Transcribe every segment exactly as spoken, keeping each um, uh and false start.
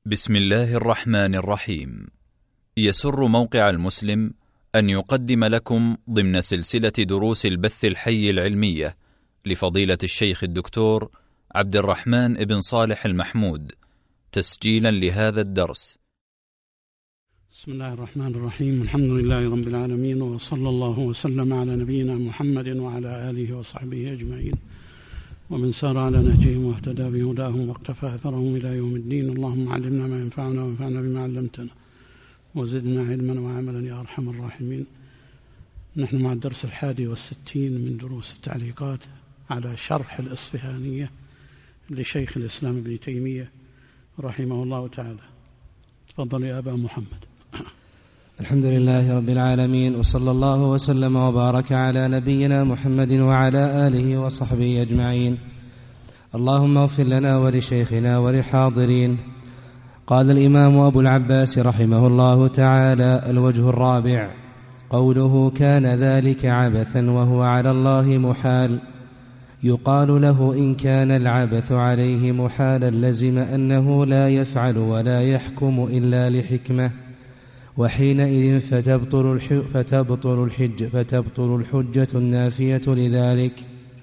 بسم الله الرحمن الرحيم. يسر موقع المسلم أن يقدم لكم ضمن سلسلة دروس البث الحي العلمية لفضيلة الشيخ الدكتور عبد الرحمن بن صالح المحمود تسجيلا لهذا الدرس. بسم الله الرحمن الرحيم. الحمد لله رب العالمين، وصلى الله وسلم على نبينا محمد وعلى آله وصحبه أجمعين، ومن سار على نهجهم واهتدى بهداهم واقتفى أثرهم إلى يوم الدين. اللهم علمنا ما ينفعنا وانفعنا بما علمتنا وزدنا علما وعملا يا أرحم الراحمين. نحن مع الدرس الحادي والستين من دروس التعليقات على شرح الإصفهانية لشيخ الإسلام ابن تيمية رحمه الله تعالى. تفضل يا أبا محمد. الحمد لله رب العالمين، وصلى الله وسلم وبارك على نبينا محمد وعلى آله وصحبه أجمعين. اللهم اغفر لنا ولشيخنا وللحاضرين. قال الإمام أبو العباس رحمه الله تعالى: الوجه الرابع قوله كان ذلك عبثا وهو على الله محال. يقال له إن كان العبث عليه محالا لزم أنه لا يفعل ولا يحكم إلا لحكمة، وحينئذ فتبطل فتبطل الحج فتبطل الحجة النافية لذلك.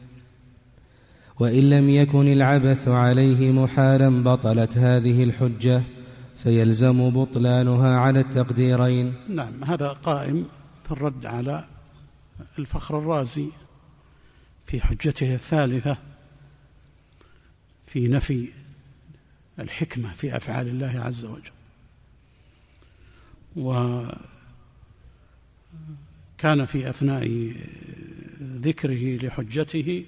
وإن لم يكن العبث عليه محالا بطلت هذه الحجة، فيلزم بطلانها على التقديرين. نعم، هذا قائم في الرد على الفخر الرازي في حجته الثالثة في نفي الحكمة في أفعال الله عز وجل. وكان في أثناء ذكره لحجته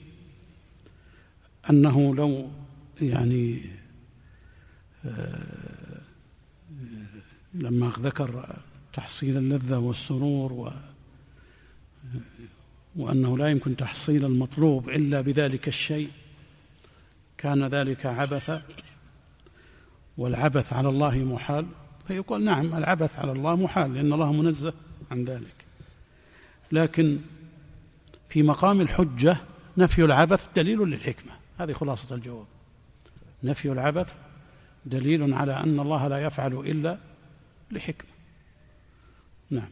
أنه لو يعني لما ذكر تحصيل اللذة والسرور و وأنه لا يمكن تحصيل المطلوب إلا بذلك الشيء، كان ذلك عبثا، والعبث على الله محال. فيقول نعم، العبث على الله محال لأن الله منزه عن ذلك، لكن في مقام الحجة نفي العبث دليل للحكمة. هذه خلاصة الجواب. نفي العبث دليل على أن الله لا يفعل إلا لحكمة. نعم.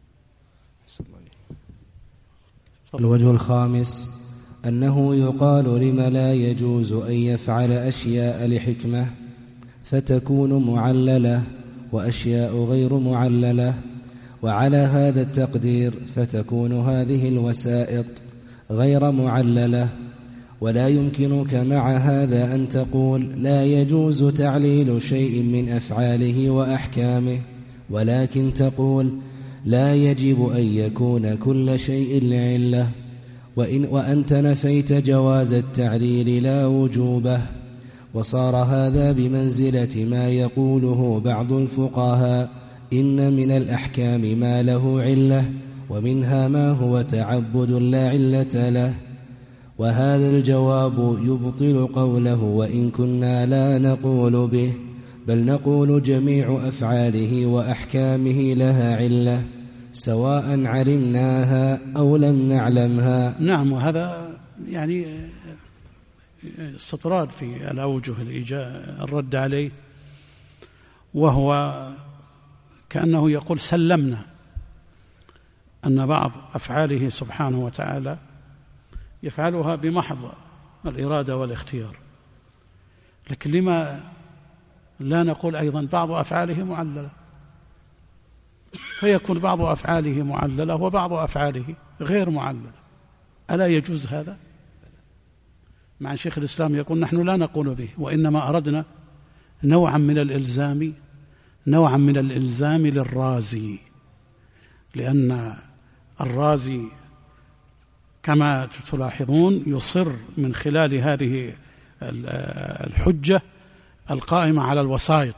الوجه الخامس أنه يقال لم لا يجوز أن يفعل أشياء لحكمة فتكون معللة، وأشياء غير معللة، وعلى هذا التقدير فتكون هذه الوسائط غير معللة. ولا يمكنك مع هذا أن تقول لا يجوز تعليل شيء من أفعاله وأحكامه، ولكن تقول لا يجب أن يكون كل شيء لعلة، وإن وأنت نفيت جواز التعليل لا وجوبه. وصار هذا بمنزلة ما يقوله بعض الفقهاء: إن من الأحكام ما له علة، ومنها ما هو تعبد لا علة له. وهذا الجواب يبطل قوله وإن كنا لا نقول به، بل نقول جميع أفعاله وأحكامه لها علة سواء علمناها أو لم نعلمها. نعم، وهذا يعني استطراد في الأوجه الرد عليه، وهو كأنه يقول سلمنا أن بعض أفعاله سبحانه وتعالى يفعلها بمحض الإرادة والاختيار، لكن لما لا نقول أيضا بعض أفعاله معللة؟ فيكون بعض أفعاله معللة وبعض أفعاله غير معللة. ألا يجوز هذا؟ مع شيخ الإسلام يقول نحن لا نقول به، وإنما أردنا نوعا من الإلزام نوعا من الإلزام للرازي، لأن الرازي كما تلاحظون يصر من خلال هذه الحجة القائمة على الوسائط،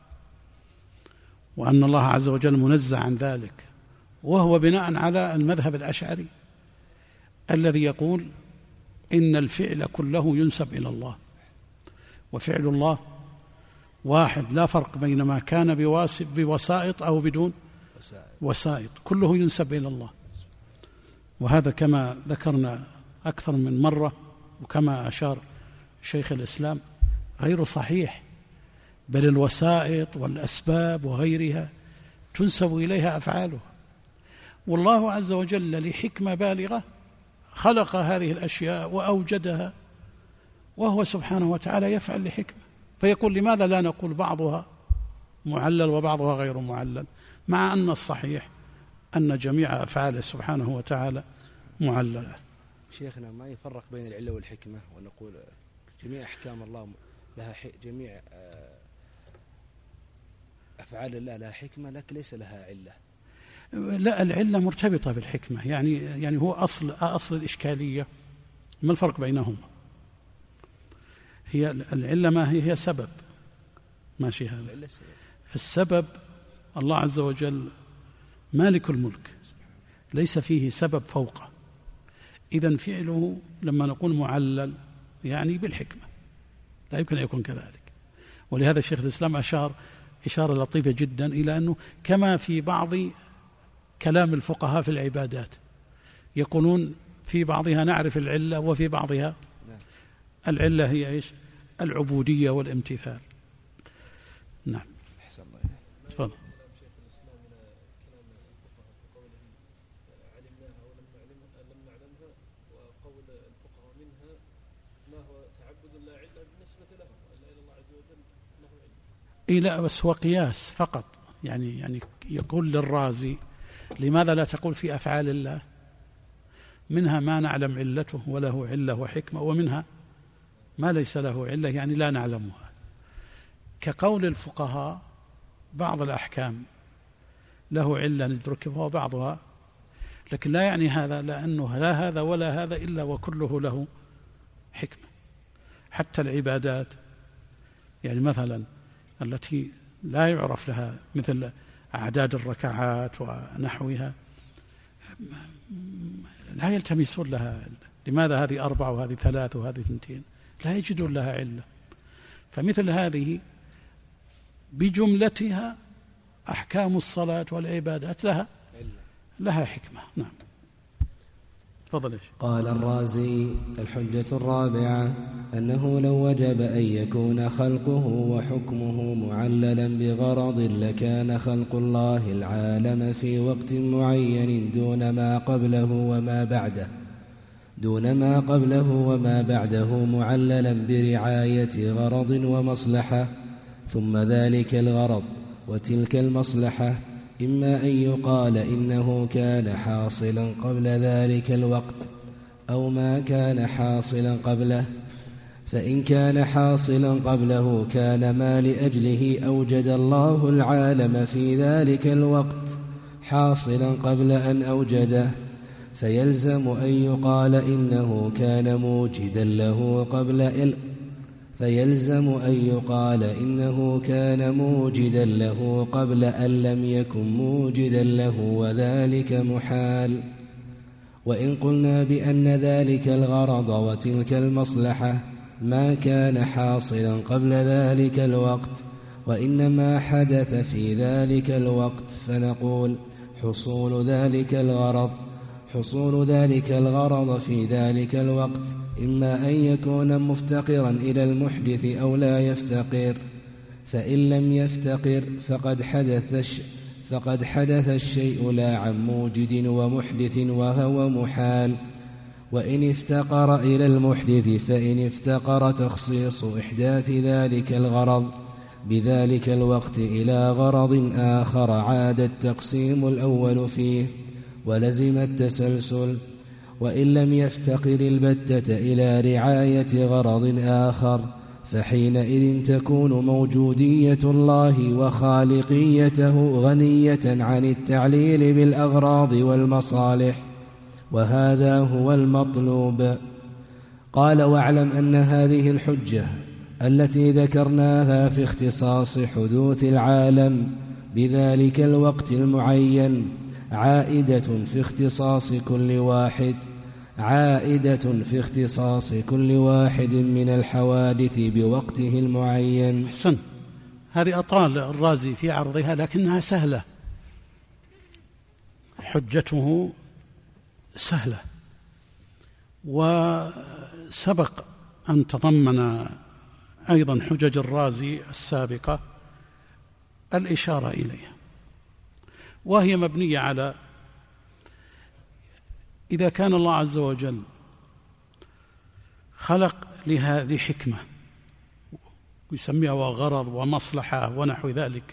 وأن الله عز وجل منزه عن ذلك، وهو بناء على المذهب الأشعري الذي يقول إن الفعل كله ينسب إلى الله، وفعل الله واحد، لا فرق بين ما كان بوسائط أو بدون وسائط، كله ينسب إلى الله. وهذا كما ذكرنا أكثر من مرة، وكما أشار شيخ الإسلام غير صحيح، بل الوسائط والأسباب وغيرها تنسب إليها أفعالها، والله عز وجل لحكمة بالغة خلق هذه الأشياء وأوجدها، وهو سبحانه وتعالى يفعل لحكمة. فيقول لماذا لا نقول بعضها معلل وبعضها غير معلل، مع أن الصحيح أن جميع أفعاله سبحانه وتعالى معللة. شيخنا ما يفرق بين العلة والحكمة، ونقول جميع أحكام الله لها جميع أفعال الله لها حكمة لكن ليس لها علة. لا، العلة مرتبطة بالحكمة، يعني يعني هو أصل أصل الإشكالية. ما الفرق بينهما؟ هي العلة ما هي هي سبب، ماشي هذا. فالسبب الله عز وجل مالك الملك ليس فيه سبب فوقه، إذن فعله لما نقول معلل يعني بالحكمة، لا يمكن أن يكون كذلك. ولهذا شيخ الإسلام أشار إشارة لطيفة جدا إلى أنه كما في بعض كلام الفقهاء في العبادات يقولون في بعضها نعرف العلة وفي بعضها العلة هي إيش؟ العبودية والامتثال. نعم. أحسن الله. تفضل. إيه لا، بس هو قياس فقط، يعني يعني يقول للرازي لماذا لا تقول في أفعال الله منها ما نعلم علته وله علة وحكمة، ومنها ما ليس له علة يعني لا نعلمها. كقول الفقهاء بعض الأحكام له علة ندركها وبعضها، لكن لا يعني هذا لأنه لا هذا ولا هذا إلا وكله له حكمة. حتى العبادات يعني مثلا التي لا يعرف لها مثل أعداد الركعات ونحوها لا يلتمسون لها، لماذا هذه أربعة وهذه ثلاث وهذه اثنتين، لا يجدون لها علة. فمثل هذه بجملتها أحكام الصلاة والعبادات لها لها حكمة. نعم. تفضل. قال الرازي: الحجة الرابعة أنه لو وجب أن يكون خلقه وحكمه معللا بغرض لكان خلق الله العالم في وقت معين دون ما قبله وما بعده دون ما قبله وما بعده معللا برعاية غرض ومصلحة، ثم ذلك الغرض وتلك المصلحة إما أن يقال إنه كان حاصلا قبل ذلك الوقت أو ما كان حاصلا قبله، فإن كان حاصلا قبله كان ما لأجله أوجد الله العالم في ذلك الوقت حاصلا قبل أن أوجده، فيلزم أن يقال إنه كان موجدا له قبل إل فيلزم أن يقال إنه كان موجدا له قبل أن لم يكن موجدا له، وذلك محال. وإن قلنا بأن ذلك الغرض وتلك المصلحة ما كان حاصلا قبل ذلك الوقت وإنما حدث في ذلك الوقت، فنقول حصول ذلك الغرض حصول ذلك الغرض في ذلك الوقت إما أن يكون مفتقرا إلى المحدث أو لا يفتقر، فإن لم يفتقر فقد حدث الشيء فقد حدث الشيء لا عن موجد ومحدث وهو محال. وإن افتقر إلى المحدث فإن افتقر تخصيص إحداث ذلك الغرض بذلك الوقت إلى غرض آخر عاد التقسيم الأول فيه ولزم التسلسل. وإن لم يفتقر البتة إلى رعاية غرض آخر فحينئذ تكون موجودية الله وخالقيته غنية عن التعليل بالأغراض والمصالح، وهذا هو المطلوب. قال: واعلم أن هذه الحجة التي ذكرناها في اختصاص حدوث العالم بذلك الوقت المعين عائدة في اختصاص كل واحد عائدة في اختصاص كل واحد من الحوادث بوقته المعين. أحسن. هذه أطال الرازي في عرضها لكنها سهلة، حجته سهلة، وسبق أن تضمن أيضا حجج الرازي السابقة الإشارة إليها، وهي مبنية على إذا كان الله عز وجل خلق لهذه حكمة ويسميها غرض ومصلحة ونحو ذلك.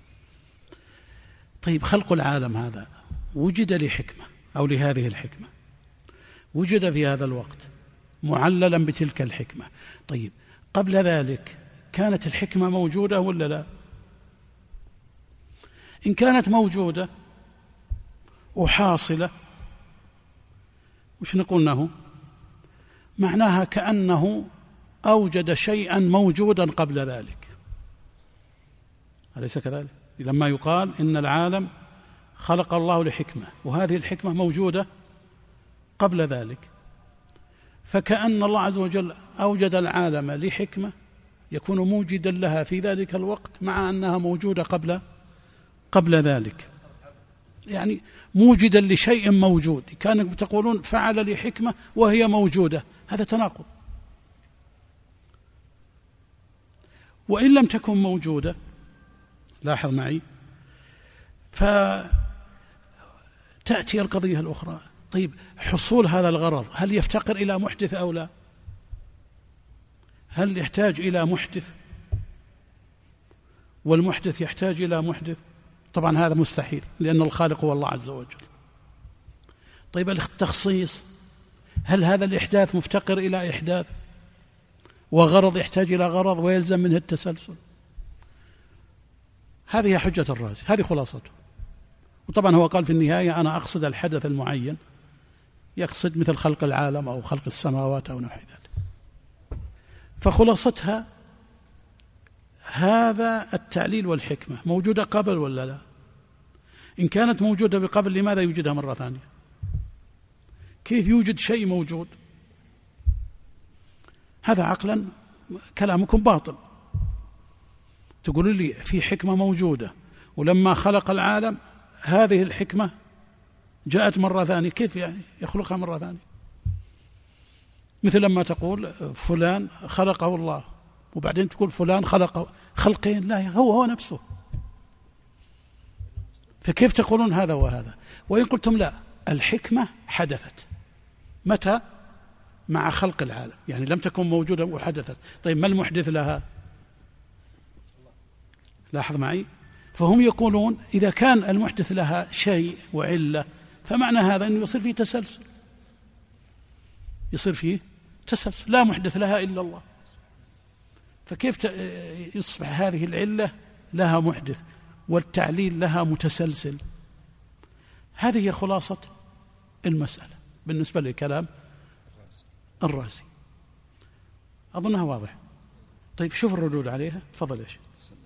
طيب خلق العالم هذا وجد لحكمة أو لهذه الحكمة، وجد في هذا الوقت معللا بتلك الحكمة. طيب قبل ذلك كانت الحكمة موجودة ولا لا؟ إن كانت موجودة وحاصلة وش نقول له؟ معناها كأنه أوجد شيئا موجودا قبل ذلك، أليس كذلك؟ لما يقال إن العالم خلق الله لحكمة وهذه الحكمة موجودة قبل ذلك، فكأن الله عز وجل أوجد العالم لحكمة يكون موجدا لها في ذلك الوقت مع أنها موجودة قبل قبل ذلك، يعني موجدا لشيء موجود. كانوا تقولون فعل لحكمة وهي موجودة، هذا تناقض. وإن لم تكن موجودة، لاحظ معي، فتأتي القضية الأخرى. طيب حصول هذا الغرض هل يفتقر إلى محدث أو لا؟ هل يحتاج إلى محدث والمحدث يحتاج إلى محدث؟ طبعا هذا مستحيل، لأن الخالق هو الله عز وجل. طيب التخصيص، هل هذا الإحداث مفتقر إلى إحداث وغرض يحتاج إلى غرض ويلزم منه التسلسل؟ هذه حجة الرازي، هذه خلاصته. وطبعا هو قال في النهاية أنا أقصد الحدث المعين، يقصد مثل خلق العالم أو خلق السماوات أو نحو ذلك. فخلاصتها هذا التعليل والحكمة موجودة قبل ولا لا؟ إن كانت موجودة بقبل لماذا يوجدها مرة ثانية؟ كيف يوجد شيء موجود؟ هذا عقلا كلامكم باطل. تقولون لي في حكمة موجودة ولما خلق العالم هذه الحكمة جاءت مرة ثانية، كيف يعني يخلقها مرة ثانية؟ مثل لما تقول فلان خلقه الله وبعدين تقول فلان خلقه خلقين، لا هو هو نفسه، فكيف تقولون هذا وهذا؟ وإن قلتم لا، الحكمة حدثت متى؟ مع خلق العالم، يعني لم تكن موجودة وحدثت. طيب ما المحدث لها؟ لاحظ معي، فهم يقولون إذا كان المحدث لها شيء وعلة فمعنى هذا أنه يصير فيه تسلسل، يصير فيه تسلسل، لا محدث لها إلا الله، فكيف يصبح هذه العلة لها محدث والتعليل لها متسلسل؟ هذه هي خلاصة المسألة بالنسبة لكلام الرازي، أظنها واضح. طيب شوف الردود عليها، تفضل يا شيخ.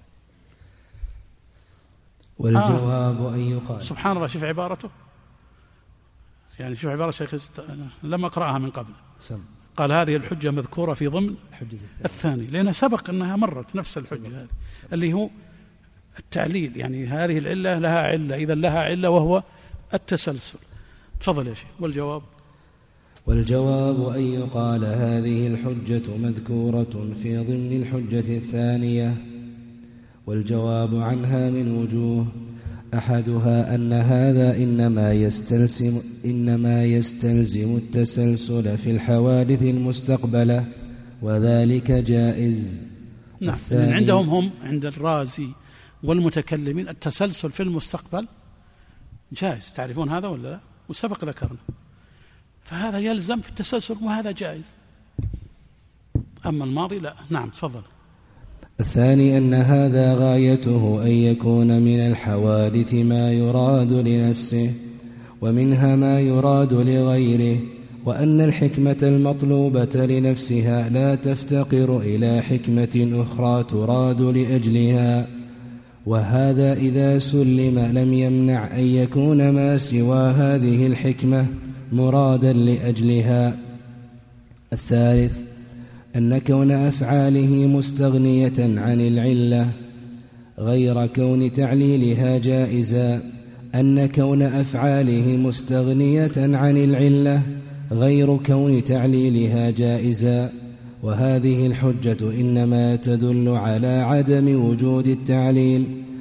والجواب آه. أن يقال سبحان الله، شوف عبارته، يعني شوف عبارة الشيخ لما أقرأها من قبل سم. قال هذه الحجة مذكورة في ضمن الثاني، لأنها سبق أنها مرت نفس الحجة هذه اللي هو التعليل، يعني هذه العلة لها علة، إذا لها علة وهو التسلسل. تفضل يا شيخ. والجواب والجواب أن يقال هذه الحجة مذكورة في ضمن الحجة الثانية، والجواب عنها من وجوه، أحدها أن هذا إنما يستلزم, إنما يستلزم التسلسل في الحوادث المستقبلة وذلك جائز. نعم، من عندهم هم عند الرازي والمتكلمين التسلسل في المستقبل جائز، تعرفون هذا ولا لا؟ وسبق ذكرنا، فهذا يلزم في التسلسل وهذا جائز، أما الماضي لا. نعم تفضل. الثاني أن هذا غايته أن يكون من الحوادث ما يراد لنفسه ومنها ما يراد لغيره، وأن الحكمة المطلوبة لنفسها لا تفتقر إلى حكمة أخرى تراد لأجلها، وهذا إذا سلم لم يمنع أن يكون ما سوى هذه الحكمة مرادا لأجلها. الثالث أن كون أفعاله مستغنية عن العلة غير كون تعليلها جائزا، أن كون أفعاله مستغنية عن العلة غير كون تعليلها جائزا، وهذه الحجة إنما تدل على عدم وجود التعليل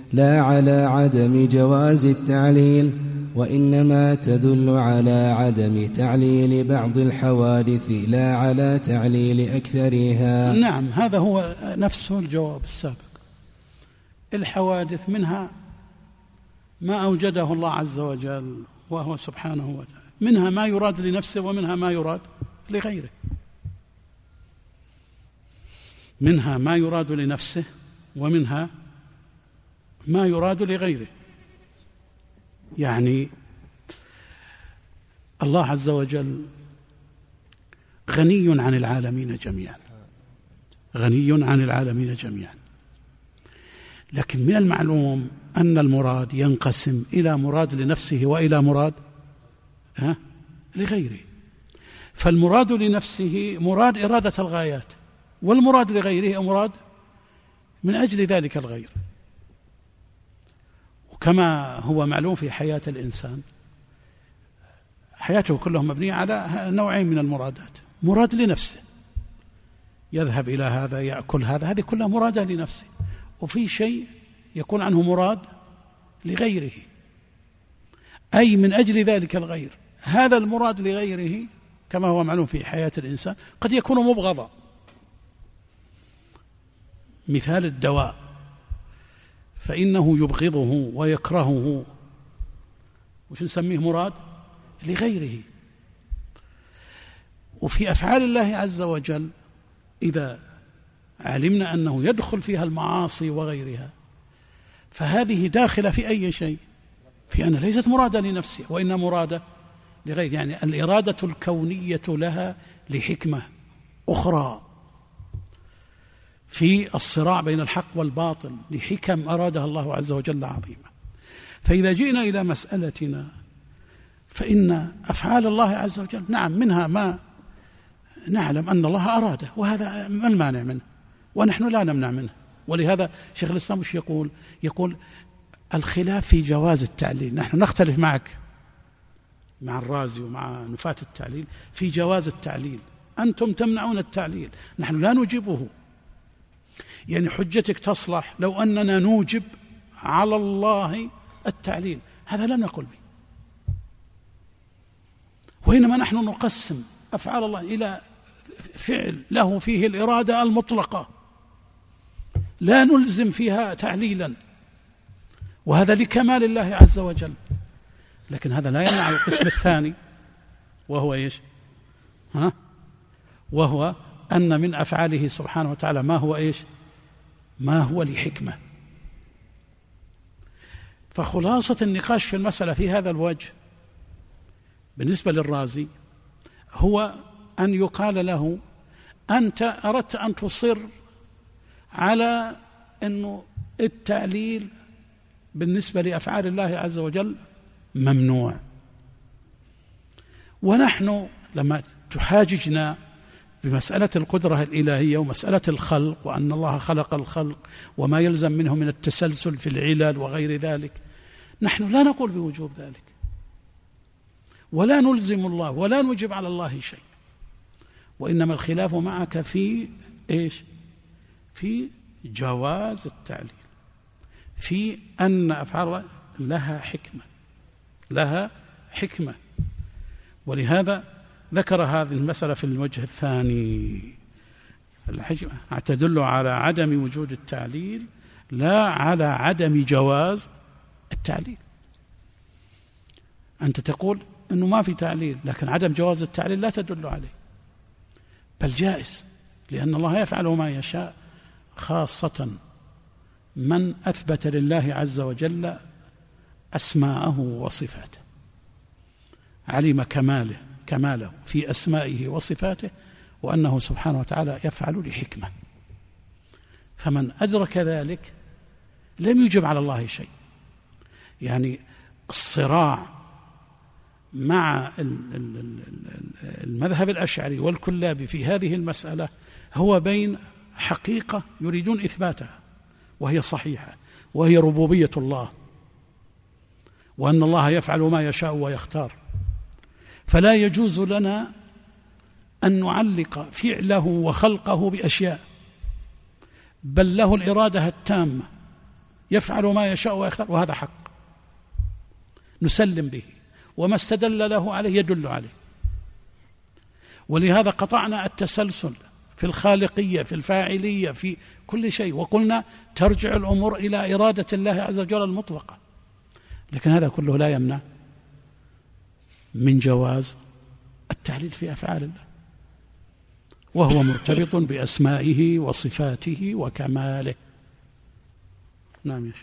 لا على عدم جواز التعليل، وإنما تدل على عدم تعليل بعض الحوادث لا على تعليل أكثرها. نعم، هذا هو نفسه الجواب السابق. الحوادث منها ما أوجده الله عز وجل وهو سبحانه وتعالى، منها ما يراد لنفسه ومنها ما يراد لغيره، منها ما يراد لنفسه ومنها ما يراد لغيره. يعني الله عز وجل غني عن العالمين جميعا، غني عن العالمين جميعا، لكن من المعلوم أن المراد ينقسم إلى مراد لنفسه وإلى مراد ها لغيره. فالمراد لنفسه مراد إرادة الغايات، والمراد لغيره مراد من أجل ذلك الغير. وكما هو معلوم في حياة الإنسان، حياته كلها مبنية على نوعين من المرادات: مراد لنفسه، يذهب إلى هذا يأكل هذا، هذه كلها مرادة لنفسه، وفي شيء يكون عنه مراد لغيره، أي من أجل ذلك الغير. هذا المراد لغيره كما هو معلوم في حياة الإنسان قد يكون مبغضا. مثال الدواء، فإنه يبغضه ويكرهه، وش نسميه؟ مراد لغيره. وفي أفعال الله عز وجل إذا علمنا أنه يدخل فيها المعاصي وغيرها، فهذه داخلة في أي شيء، في أن ليست مرادة لنفسه وإنما مرادة لغير. يعني الإرادة الكونية لها لحكمة أخرى في الصراع بين الحق والباطل، لحكم أرادها الله عز وجل عظيمة. فإذا جئنا إلى مسألتنا، فإن أفعال الله عز وجل نعم منها ما نعلم أن الله أراده، وهذا ما المانع منه ونحن لا نمنع منه. ولهذا شيخ الإسلام مش يقول يقول الخلاف في جواز التعليل. نحن نختلف معك مع الرازي ومع نفاة التعليل في جواز التعليل، أنتم تمنعون التعليل، نحن لا نجيبه. يعني حجتك تصلح لو أننا نوجب على الله التعليل، هذا لا نقول به، وإنما نحن نقسم أفعال الله إلى فعل له فيه الإرادة المطلقة لا نلزم فيها تعليلا، وهذا لكمال الله عز وجل. لكن هذا لا يمنع القسم الثاني، وهو إيش؟ ها؟ وهو أن من أفعاله سبحانه وتعالى ما هو إيش؟ ما هو لحكمة. فخلاصة النقاش في المسألة في هذا الوجه بالنسبة للرازي هو أن يقال له: أنت أردت أن تصر على أنه التعليل بالنسبة لأفعال الله عز وجل ممنوع، ونحن لما تحاججنا بمسألة القدرة الإلهية ومسألة الخلق وأن الله خلق الخلق وما يلزم منه من التسلسل في العلل وغير ذلك، نحن لا نقول بوجوب ذلك ولا نلزم الله ولا نوجب على الله شيء، وإنما الخلاف معك في إيش؟ في جواز التعليل، في أن أفعال الله لها حكمة، لها حكمة. ولهذا ذكر هذه المسألة في الوجه الثاني، الحكمة تدل على عدم وجود التعليل لا على عدم جواز التعليل. أنت تقول أنه ما في تعليل، لكن عدم جواز التعليل لا تدل عليه، بل جائز، لأن الله يفعل ما يشاء، خاصة من أثبت لله عز وجل أسماءه وصفاته، علم كماله كماله في أسمائه وصفاته، وأنه سبحانه وتعالى يفعل لحكمة. فمن أدرك ذلك لم يجب على الله شيء. يعني الصراع مع المذهب الأشعري والكلابي في هذه المسألة هو بين حقيقة يريدون إثباتها وهي صحيحة، وهي ربوبية الله، وأن الله يفعل ما يشاء ويختار، فلا يجوز لنا أن نعلق فعله وخلقه بأشياء، بل له الإرادة التامة يفعل ما يشاء ويختار، وهذا حق نسلم به، وما استدل له عليه يدل عليه. ولهذا قطعنا التسلسل في الخالقية في الفاعلية في كل شيء، وقلنا ترجع الأمور إلى إرادة الله عز وجل المطلقة. لكن هذا كله لا يمنع من جواز التعليل في أفعال الله، وهو مرتبط بأسمائه وصفاته وكماله. نعم يا شيخ.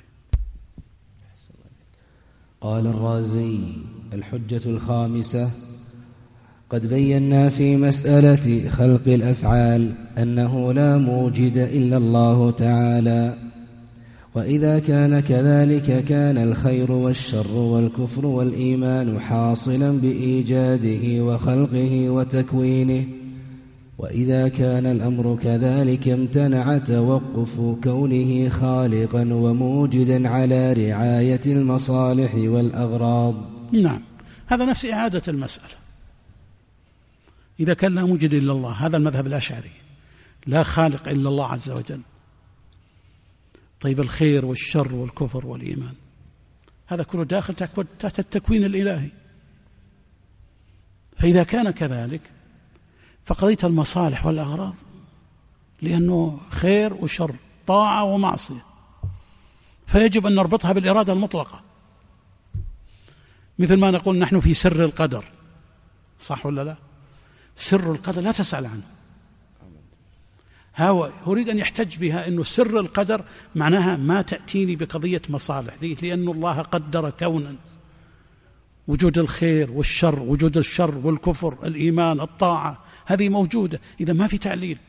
قال الرازي: الحجة الخامسة: قد بينا في مسألة خلق الأفعال أنه لا موجد إلا الله تعالى، وإذا كان كذلك كان الخير والشر والكفر والإيمان حاصلا بإيجاده وخلقه وتكوينه، وإذا كان الأمر كذلك امتنع توقف كونه خالقا وموجدا على رعاية المصالح والأغراض. نعم، هذا نفس إعادة المسألة. إذا كان لا موجد إلا الله، هذا المذهب الأشعري، لا خالق إلا الله عز وجل. طيب الخير والشر والكفر والإيمان هذا كله داخل تحت التكوين الإلهي. فإذا كان كذلك فقضية المصالح والأغراض، لأنه خير وشر، طاعة ومعصية، فيجب أن نربطها بالإرادة المطلقة. مثل ما نقول نحن في سر القدر، صح ولا لا؟ سر القدر لا تسأل عنه. هو أريد أن يحتج بها أنه سر القدر معناها ما تأتيني بقضية مصالح دي، لأن الله قدر كونا وجود الخير والشر، وجود الشر والكفر، الإيمان، الطاعة، هذه موجودة. إذا ما في تعليل.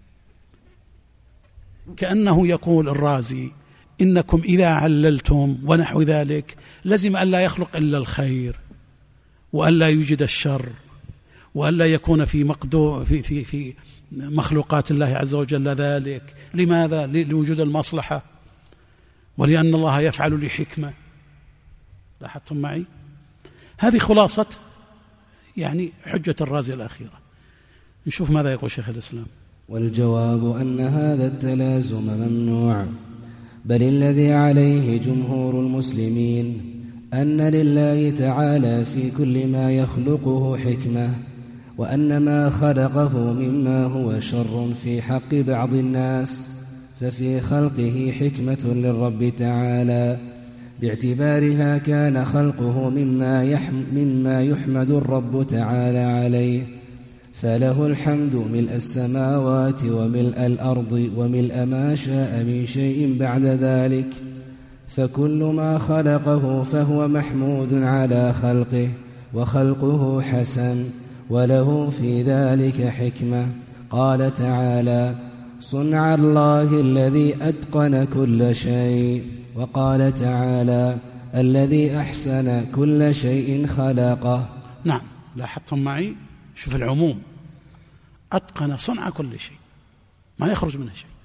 كأنه يقول الرازي: إنكم إذا عللتم ونحو ذلك لازم أن لا يخلق إلا الخير، وأن لا يوجد الشر، وأن لا يكون في مقدور في في في مخلوقات الله عز وجل ذلك. لماذا؟ لوجود المصلحة، ولأن الله يفعل لحكمة. لاحظتم معي؟ هذه خلاصة يعني حجة الرازي الأخيرة. نشوف ماذا يقول شيخ الإسلام. والجواب أن هذا التلازم ممنوع، بل الذي عليه جمهور المسلمين أن لله تعالى في كل ما يخلقه حكمة، وأن ما خلقه مما هو شر في حق بعض الناس ففي خلقه حكمة للرب تعالى، باعتبارها كان خلقه مما, يحم مما يحمد الرب تعالى عليه، فله الحمد ملء السماوات وملء الأرض وملء ما شاء من شيء بعد ذلك، فكل ما خلقه فهو محمود على خلقه، وخلقه حسن، وله في ذلك حكمة. قال تعالى: صنع الله الذي أتقن كل شيء. وقال تعالى: الذي أحسن كل شيء خلقه. نعم، لاحظتم معي؟ شوف العموم، أتقن صنع كل شيء، ما يخرج منه شيء.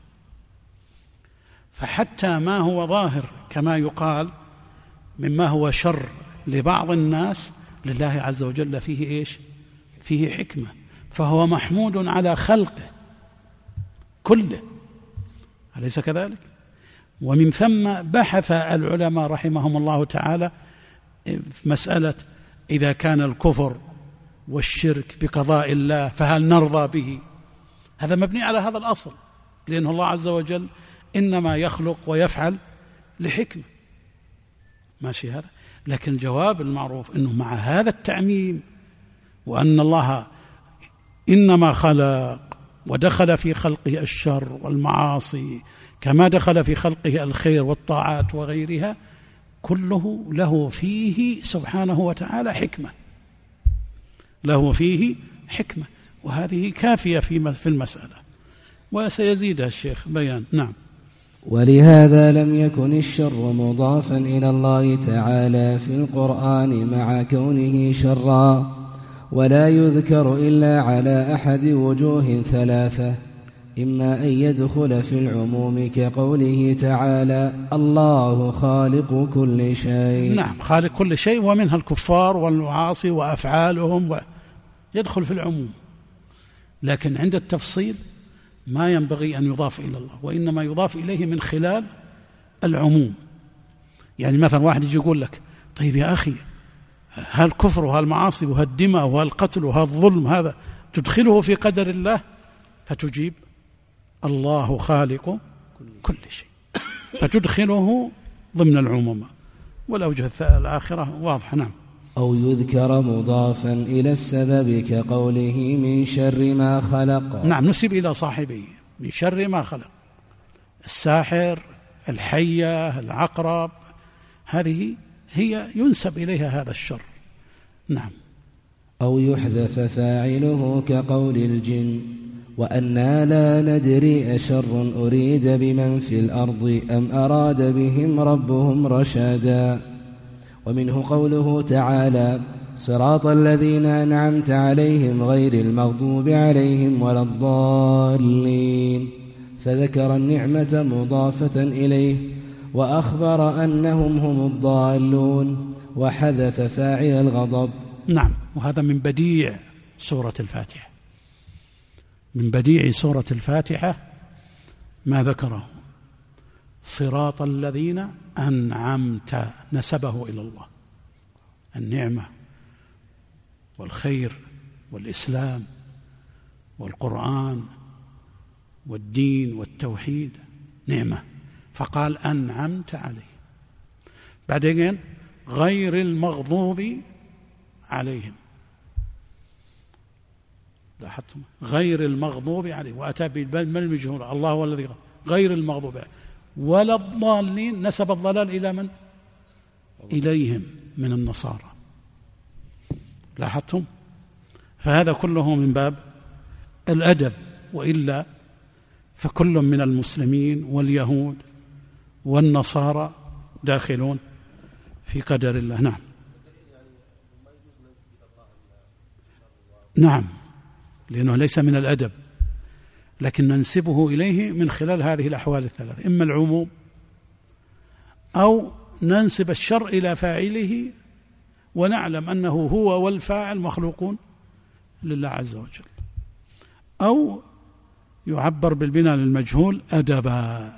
فحتى ما هو ظاهر كما يقال مما هو شر لبعض الناس، لله عز وجل فيه إيش؟ فيه حكمة، فهو محمود على خلقه كله، أليس كذلك؟ ومن ثم بحث العلماء رحمهم الله تعالى في مسألة إذا كان الكفر والشرك بقضاء الله فهل نرضى به؟ هذا مبني على هذا الأصل، لأن الله عز وجل إنما يخلق ويفعل لحكمة، ماشي هذا. لكن الجواب المعروف أنه مع هذا التعميم، وأن الله إنما خلق ودخل في خلقه الشر والمعاصي كما دخل في خلقه الخير والطاعات وغيرها، كله له فيه سبحانه وتعالى حكمة، له فيه حكمة، وهذه كافية في المسألة، وسيزيدها الشيخ بيان. نعم. ولهذا لم يكن الشر مضافا إلى الله تعالى في القرآن مع كونه شرا، ولا يذكر إلا على أحد وجوه ثلاثة: إما أن يدخل في العموم كقوله تعالى: الله خالق كل شيء. نعم، خالق كل شيء، ومنها الكفار والمعاصي وأفعالهم، يدخل في العموم. لكن عند التفصيل ما ينبغي أن يضاف إلى الله، وإنما يضاف إليه من خلال العموم. يعني مثلا واحد يجي يقول لك طيب يا أخي هالكفر وهالمعاصي وهالدماء وهالقتل وهالظلم هذا تدخله في قدر الله؟ فتجيب الله خالق كل شيء، فتدخله ضمن العموم. والأوجه الآخرة واضحة. نعم. أو يذكر مضافا إلى السبب كقوله من شر ما خلق. نعم، نسب إلى صاحبه من شر ما خلق، الساحر، الحية، العقرب، هذه هي ينسب إليها هذا الشر. نعم. أو يحذف فاعله كقول الجن وأنا لا ندري أشر أريد بمن في الأرض أم أراد بهم ربهم رشادا. ومنه قوله تعالى صراط الذين أنعمت عليهم غير المغضوب عليهم ولا الضالين، فذكر النعمة مضافة إليه وأخبر أنهم هم الضالون وحذف فاعل الغضب. نعم، وهذا من بديع سورة الفاتحة، من بديع سورة الفاتحة ما ذكره صراط الذين أنعمت، نسبه إلى الله، النعمة والخير والإسلام والقرآن والدين والتوحيد نعمة، فقال أنعمت عليه. بعدين غير المغضوب عليهم، لاحظتم غير المغضوب عليهم، وأتى بالمجهول الله هو الذي غير المغضوب عليهم ولا الضالين، نسب الضلال إلى من؟ إليهم من النصارى. لاحظتم؟ فهذا كله من باب الأدب، وإلا فكل من المسلمين واليهود والنصارى داخلون في قدر الله. نعم. نعم، لأنه ليس من الأدب، لكن ننسبه إليه من خلال هذه الأحوال الثلاث، إما العموم أو ننسب الشر إلى فاعله ونعلم أنه هو والفاعل مخلوقون لله عز وجل، أو يعبر بالبناء للمجهول أدبا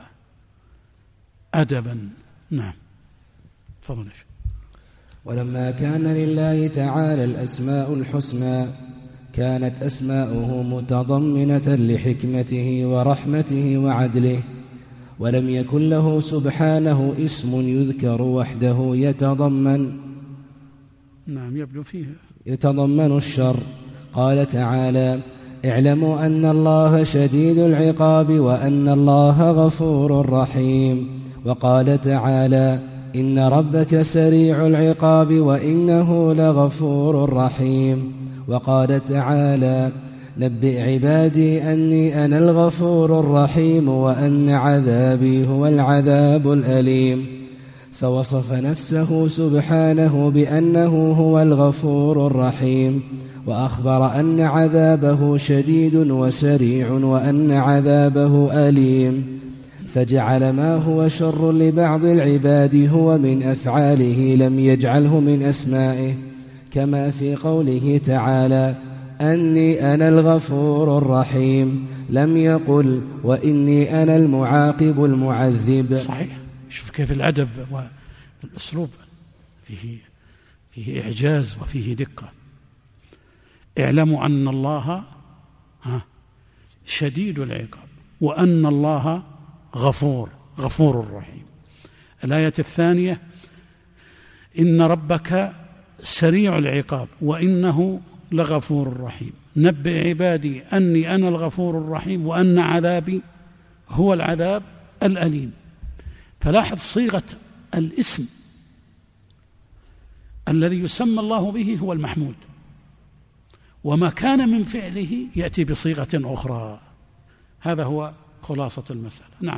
أدبا. نعم، تفضل. ولما كان لله تعالى الأسماء الحسنى كانت أسماؤه متضمنة لحكمته ورحمته وعدله، ولم يكن له سبحانه اسم يذكر وحده يتضمن نعم يبدو فيه يتضمن الشر. قال تعالى اعلموا أن الله شديد العقاب وأن الله غفور رحيم. وقال تعالى إن ربك سريع العقاب وإنه لغفور رحيم. وقال تعالى نبئ عبادي أني أنا الغفور الرحيم وأن عذابي هو العذاب الأليم. فوصف نفسه سبحانه بأنه هو الغفور الرحيم، وأخبر أن عذابه شديد وسريع وأن عذابه أليم، فجعل ما هو شر لبعض العباد هو من أفعاله لم يجعله من أسمائه، كما في قوله تعالى أني أنا الغفور الرحيم، لم يقل وإني أنا المعاقب المعذب. صحيح. شوف كيف الأدب والأسلوب فيه فيه إعجاز وفيه دقة. اعلموا أن الله شديد العقاب وأن الله غفور غفور رحيم. الآية الثانية إن ربك سريع العقاب وإنه لغفور رحيم. نبئ عبادي أني أنا الغفور الرحيم وأن عذابي هو العذاب الأليم. فلاحظ صيغة الاسم الذي يسمى الله به هو المحمود، وما كان من فعله يأتي بصيغة أخرى. هذا هو خلاصة المسألة. نعم.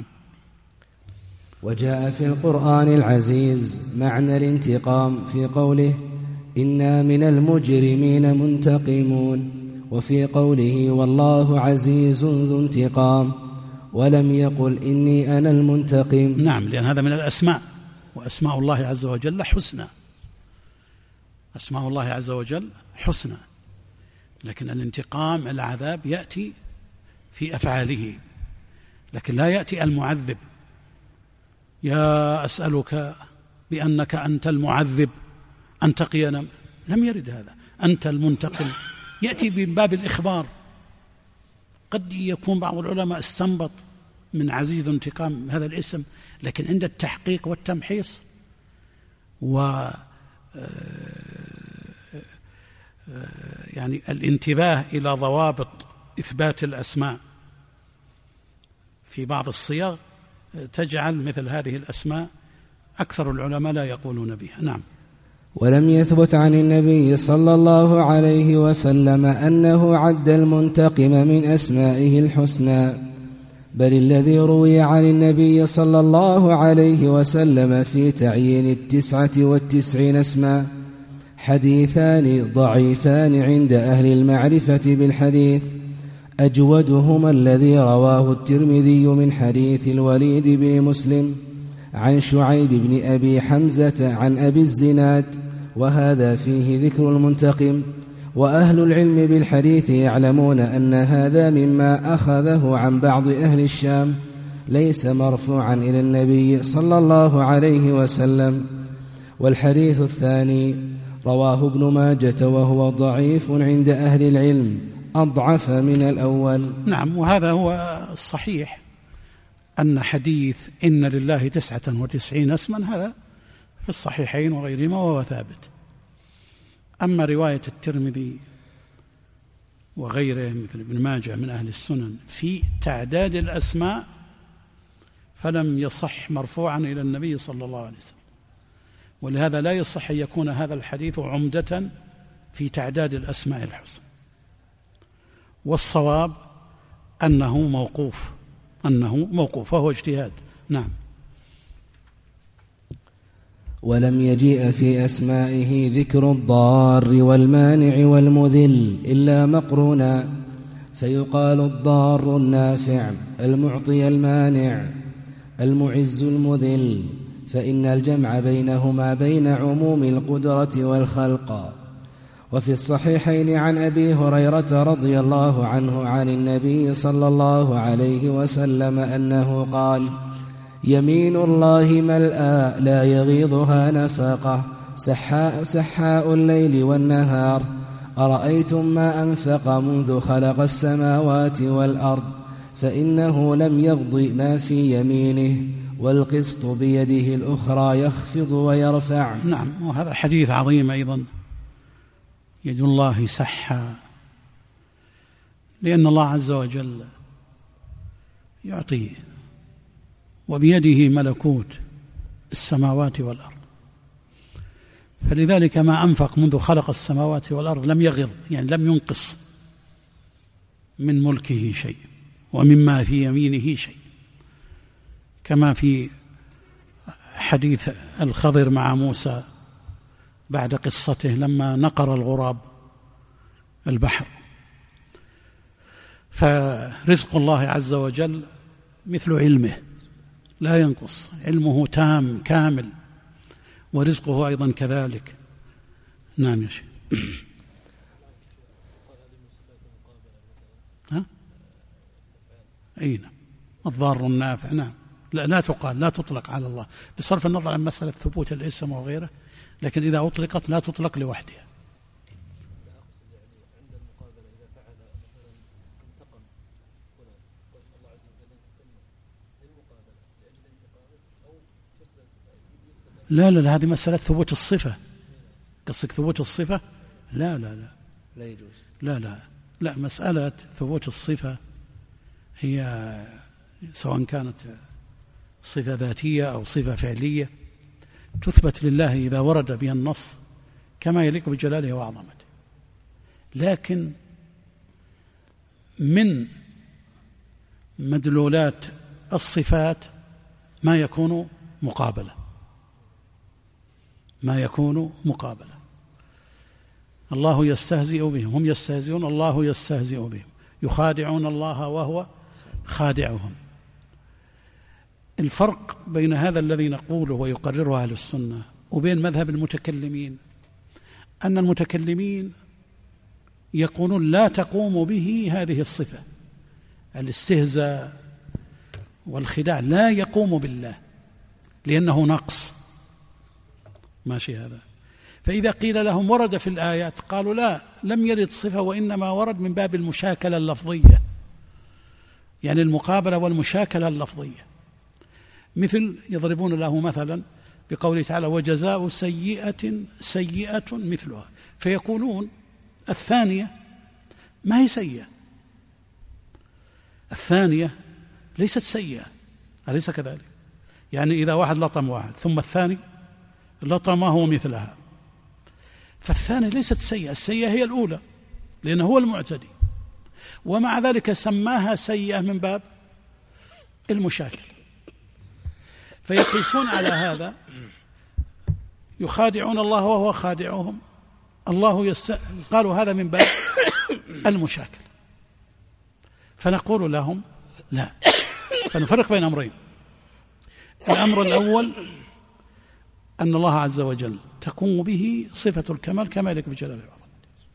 وجاء في القرآن العزيز معنى الانتقام في قوله إنا من المجرمين منتقمون، وفي قوله والله عزيز ذو انتقام، ولم يقل إني أنا المنتقم. نعم، لأن هذا من الأسماء، وأسماء الله عز وجل حسنى، أسماء الله عز وجل حسنى، لكن الانتقام العذاب يأتي في أفعاله، لكن لا يأتي المعذب. يا أسألك بأنك أنت المعذب أنت قينا، لم يرد هذا. أنت المنتقم يأتي من باب الإخبار. قد يكون بعض العلماء استنبط من عزيز انتقام هذا الاسم، لكن عند التحقيق والتمحيص و يعني الانتباه إلى ضوابط إثبات الأسماء في بعض الصيغ تجعل مثل هذه الأسماء أكثر العلماء لا يقولون بها. نعم. ولم يثبت عن النبي صلى الله عليه وسلم أنه عد المنتقم من أسمائه الحسنى، بل الذي روي عن النبي صلى الله عليه وسلم في تعيين التسعة والتسعين اسما حديثان ضعيفان عند أهل المعرفة بالحديث، أجودهما الذي رواه الترمذي من حديث الوليد بن مسلم عن شعيب بن أبي حمزة عن أبي الزناد، وهذا فيه ذكر المنتقم. وأهل العلم بالحديث يعلمون أن هذا مما أخذه عن بعض أهل الشام، ليس مرفوعا إلى النبي صلى الله عليه وسلم. والحديث الثاني رواه ابن ماجة وهو ضعيف عند أهل العلم، أضعف من الأول. نعم، وهذا هو الصحيح، أن حديث إن لله تسعة وتسعين اسما هذا في الصحيحين وغيرهما وهو ثابت. أما رواية الترمذي وغيره مثل ابن ماجه من أهل السنن في تعداد الأسماء فلم يصح مرفوعا إلى النبي صلى الله عليه وسلم، ولهذا لا يصح أن يكون هذا الحديث عمدة في تعداد الأسماء الحسنى. والصواب أنه موقوف أنه موقوف وهو اجتهاد. نعم. ولم يجيء في أسمائه ذكر الضار والمانع والمذل إلا مقرونا، فيقال الضار النافع المعطي المانع المعز المذل، فإن الجمع بينهما بين عموم القدرة والخلق. وفي الصحيحين عن أبي هريرة رضي الله عنه عن النبي صلى الله عليه وسلم أنه قال: يمين الله ملأى لا يغيضها نفقة، سحاء, سحاء الليل والنهار، أرأيتم ما أنفق منذ خلق السماوات والأرض، فإنه لم يغض ما في يمينه، والقسط بيده الأخرى يخفض ويرفع. نعم، وهذا حديث عظيم أيضا. يد الله سحى، لأن الله عز وجل يعطيه، وبيده ملكوت السماوات والأرض، فلذلك ما أنفق منذ خلق السماوات والأرض لم يغض، يعني لم ينقص من ملكه شيء ومما في يمينه شيء، كما في حديث الخضر مع موسى بعد قصته لما نقر الغراب البحر. فرزق الله عز وجل مثل علمه لا ينقص، علمه تام كامل، ورزقه أيضا كذلك. نعم يا شيخ. ها؟ أين الضار النافع؟ نعم، لا, لا تقال، لا تطلق على الله بصرف النظر عن مسألة ثبوت الاسم وغيره، لكن إذا أطلقت لا تطلق لوحدها. لا لا لا هذه مسألة ثبوت الصفة. قصدك ثبوت الصفة؟ لا لا لا لا يجوز. لا لا لا مسألة ثبوت الصفة هي سواء كانت صفة ذاتية أو صفة فعلية تثبت لله إذا ورد بها النص كما يليق بجلاله وعظمته، لكن من مدلولات الصفات ما يكون مقابلة ما يكون مقابلة الله يستهزئ بهم، هم يستهزئون، الله يستهزئ بهم، يخادعون الله وهو خادعهم. الفرق بين هذا الذي نقوله ويقرره أهل السنة وبين مذهب المتكلمين أن المتكلمين يقولون لا تقوم به هذه الصفة، الاستهزاء والخداع لا يقوم بالله لأنه نقص، ماشي هذا. فإذا قيل لهم ورد في الآيات قالوا لا، لم يرد صفة، وإنما ورد من باب المشاكلة اللفظية، يعني المقابلة والمشاكلة اللفظية. مثل يضربون له مثلا بقوله تعالى وجزاء سيئة سيئة مثلها، فيقولون الثانية ما هي سيئة، الثانية ليست سيئة، أليس كذلك؟ يعني إذا واحد لطم واحد ثم الثاني لطمه مثلها، فالثانية ليست سيئة، السيئة هي الأولى لأنه هو المعتدي، ومع ذلك سماها سيئة من باب المشاكل. فيقيسون على هذا، يخادعون الله وهو خادعهم، الله يست... قالوا هذا من باب المشاكل. فنقول لهم لا، فنفرق بين أمرين. الأمر الأول أن الله عز وجل تقوم به صفة الكمال كما يليق بجلاله وعظمته،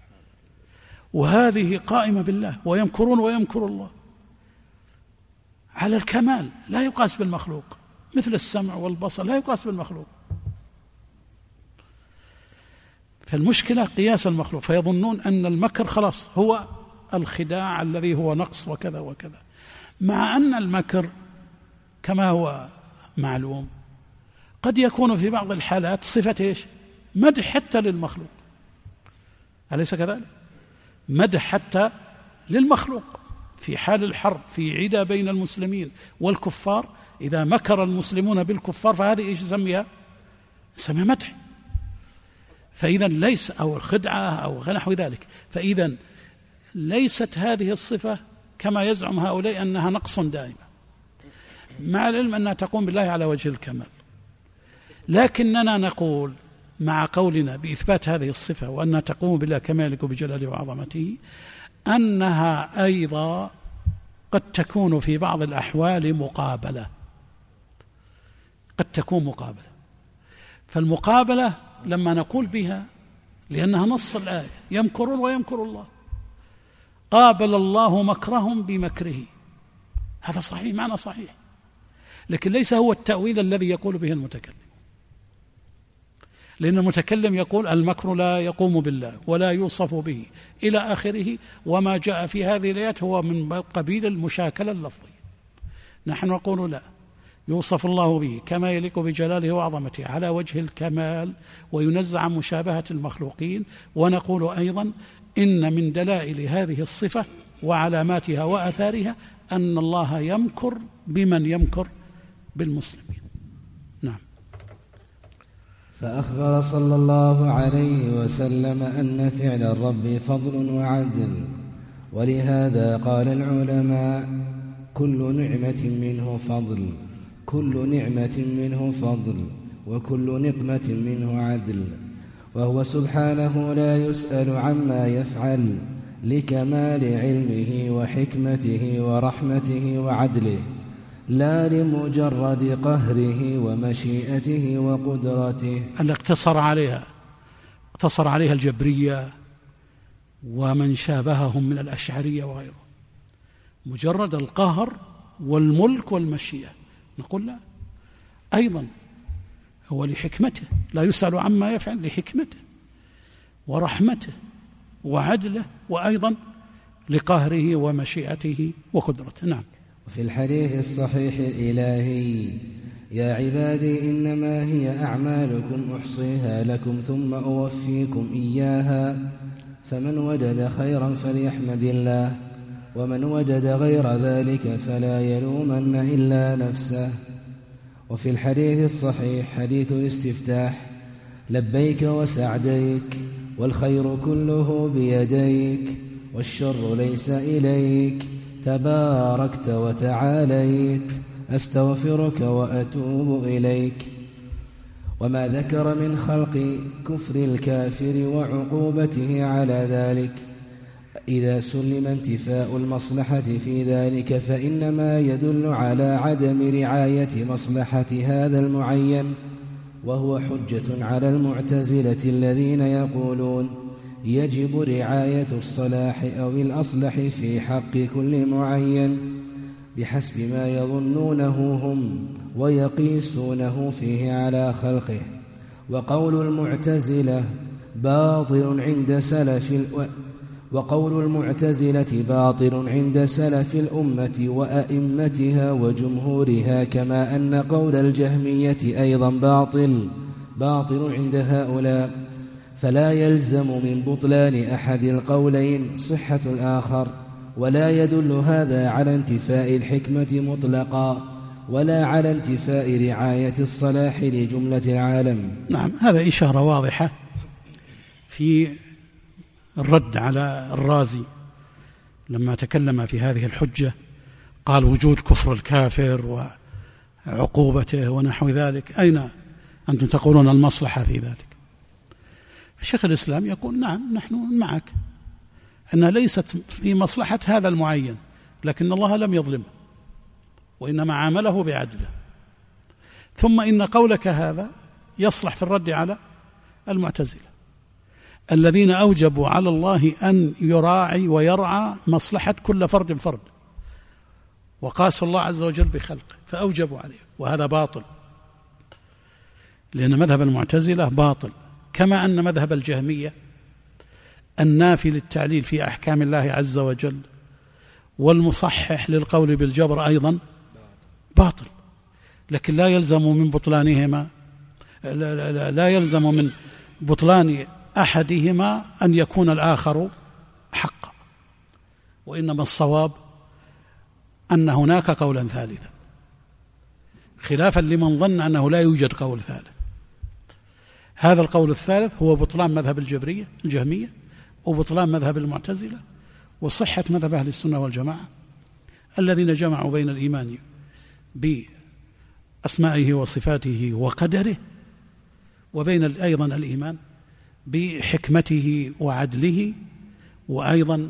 وهذه قائمة بالله، ويمكرون ويمكر الله على الكمال، لا يقاس بالمخلوق، مثل السمع والبصر لا يقاس بالمخلوق. فالمشكلة قياس المخلوق، فيظنون أن المكر خلاص هو الخداع الذي هو نقص وكذا وكذا، مع أن المكر كما هو معلوم قد يكون في بعض الحالات صفة إيش؟ مدح حتى للمخلوق، أليس كذلك؟ مدح حتى للمخلوق في حال الحرب، في عدى بين المسلمين والكفار، إذا مكر المسلمون بالكفار فهذه إيش يسميها؟ يسميها مدح. فإذا ليس أو الخدعة أو نحو ذلك، فإذا ليست هذه الصفة كما يزعم هؤلاء أنها نقص دائما، مع العلم أنها تقوم بالله على وجه الكمال. لكننا نقول مع قولنا بإثبات هذه الصفة وأنها تقوم بالله كما يليق بجلاله وعظمته، أنها أيضا قد تكون في بعض الأحوال مقابلة، قد تكون مقابلة. فالمقابلة لما نقول بها لأنها نص الآية يمكرون ويمكر الله، قابل الله مكرهم بمكره، هذا صحيح، معنى صحيح، لكن ليس هو التأويل الذي يقول به المتكلم، لأن المتكلم يقول المكر لا يقوم بالله ولا يوصف به إلى آخره، وما جاء في هذه الآيات هو من قبيل المشاكلة اللفظية. نحن نقول لا، يوصف الله به كما يليق بجلاله وعظمته على وجه الكمال، وينزع عن مشابهة المخلوقين. ونقول أيضا إن من دلائل هذه الصفة وعلاماتها وآثارها أن الله يمكر بمن يمكر بالمسلمين. نعم. فأخبر صلى الله عليه وسلم أن فعل الرب فضل وعدل، ولهذا قال العلماء كل نعمة منه فضل، كل نعمة منه فضل، وكل نقمة منه عدل، وهو سبحانه لا يسأل عما يفعل لكمال علمه وحكمته ورحمته وعدله، لا لمجرد قهره ومشيئته وقدرته. اللي اقتصر عليها اقتصر عليها الجبرية ومن شابههم من الأشعرية وغيره، مجرد القهر والملك والمشيئة. نقول لا، أيضا هو لحكمته، لا يسأل عما يفعل لحكمته ورحمته وعدله، وأيضا لقهره ومشيئته وقدرته. نعم. وفي الحديث الصحيح الإلهي يا عبادي إنما هي أعمالكم أحصيها لكم ثم أوفيكم إياها، فمن وجد خيرا فليحمد الله، ومن وجد غير ذلك فلا يلومن إلا نفسه. وفي الحديث الصحيح حديث الاستفتاح لبيك وسعديك والخير كله بيديك والشر ليس إليك تباركت وتعاليت أستغفرك وأتوب إليك. وما ذكر من خلق كفر الكافر وعقوبته على ذلك إذا سلم انتفاء المصلحة في ذلك فإنما يدل على عدم رعاية مصلحة هذا المعين، وهو حجة على المعتزلة الذين يقولون يجب رعاية الصلاح أو الأصلح في حق كل معين بحسب ما يظنونه هم ويقيسونه فيه على خلقه، وقول المعتزلة باطل عند سلف ال... وقول المعتزلة باطل عند سلف الأمة وأئمتها وجمهورها، كما أن قول الجهمية أيضا باطل باطل عند هؤلاء، فلا يلزم من بطلان أحد القولين صحة الآخر، ولا يدل هذا على انتفاء الحكمة مطلقا ولا على انتفاء رعاية الصلاح لجملة العالم. نعم، هذا إشارة واضحة في الرد على الرازي لما تكلم في هذه الحجة، قال وجود كفر الكافر وعقوبته ونحو ذلك، أين أنتم تقولون المصلحة في ذلك؟ شيخ الإسلام يقول نعم نحن معك أنها ليست في مصلحة هذا المعين، لكن الله لم يظلمه وإنما عامله بعدله. ثم إن قولك هذا يصلح في الرد على المعتزلة الذين أوجبوا على الله أن يراعي ويرعى مصلحة كل فرد فرد، وقاس الله عز وجل بخلقه فأوجبوا عليه، وهذا باطل، لأن مذهب المعتزلة باطل، كما أن مذهب الجهمية النافي للتعليل في أحكام الله عز وجل والمصحح للقول بالجبر أيضا باطل. لكن لا يلزم من بطلانهما لا, لا, لا يلزم من بطلان أحدهما أن يكون الآخر حقا، وإنما الصواب أن هناك قولا ثالثا، خلافا لمن ظن أنه لا يوجد قول ثالث. هذا القول الثالث هو بطلان مذهب الجبرية الجهمية وبطلان مذهب المعتزلة وصحة مذهب أهل السنة والجماعة الذين جمعوا بين الإيمان بأسمائه وصفاته وقدره وبين أيضا الإيمان بحكمته وعدله، وأيضا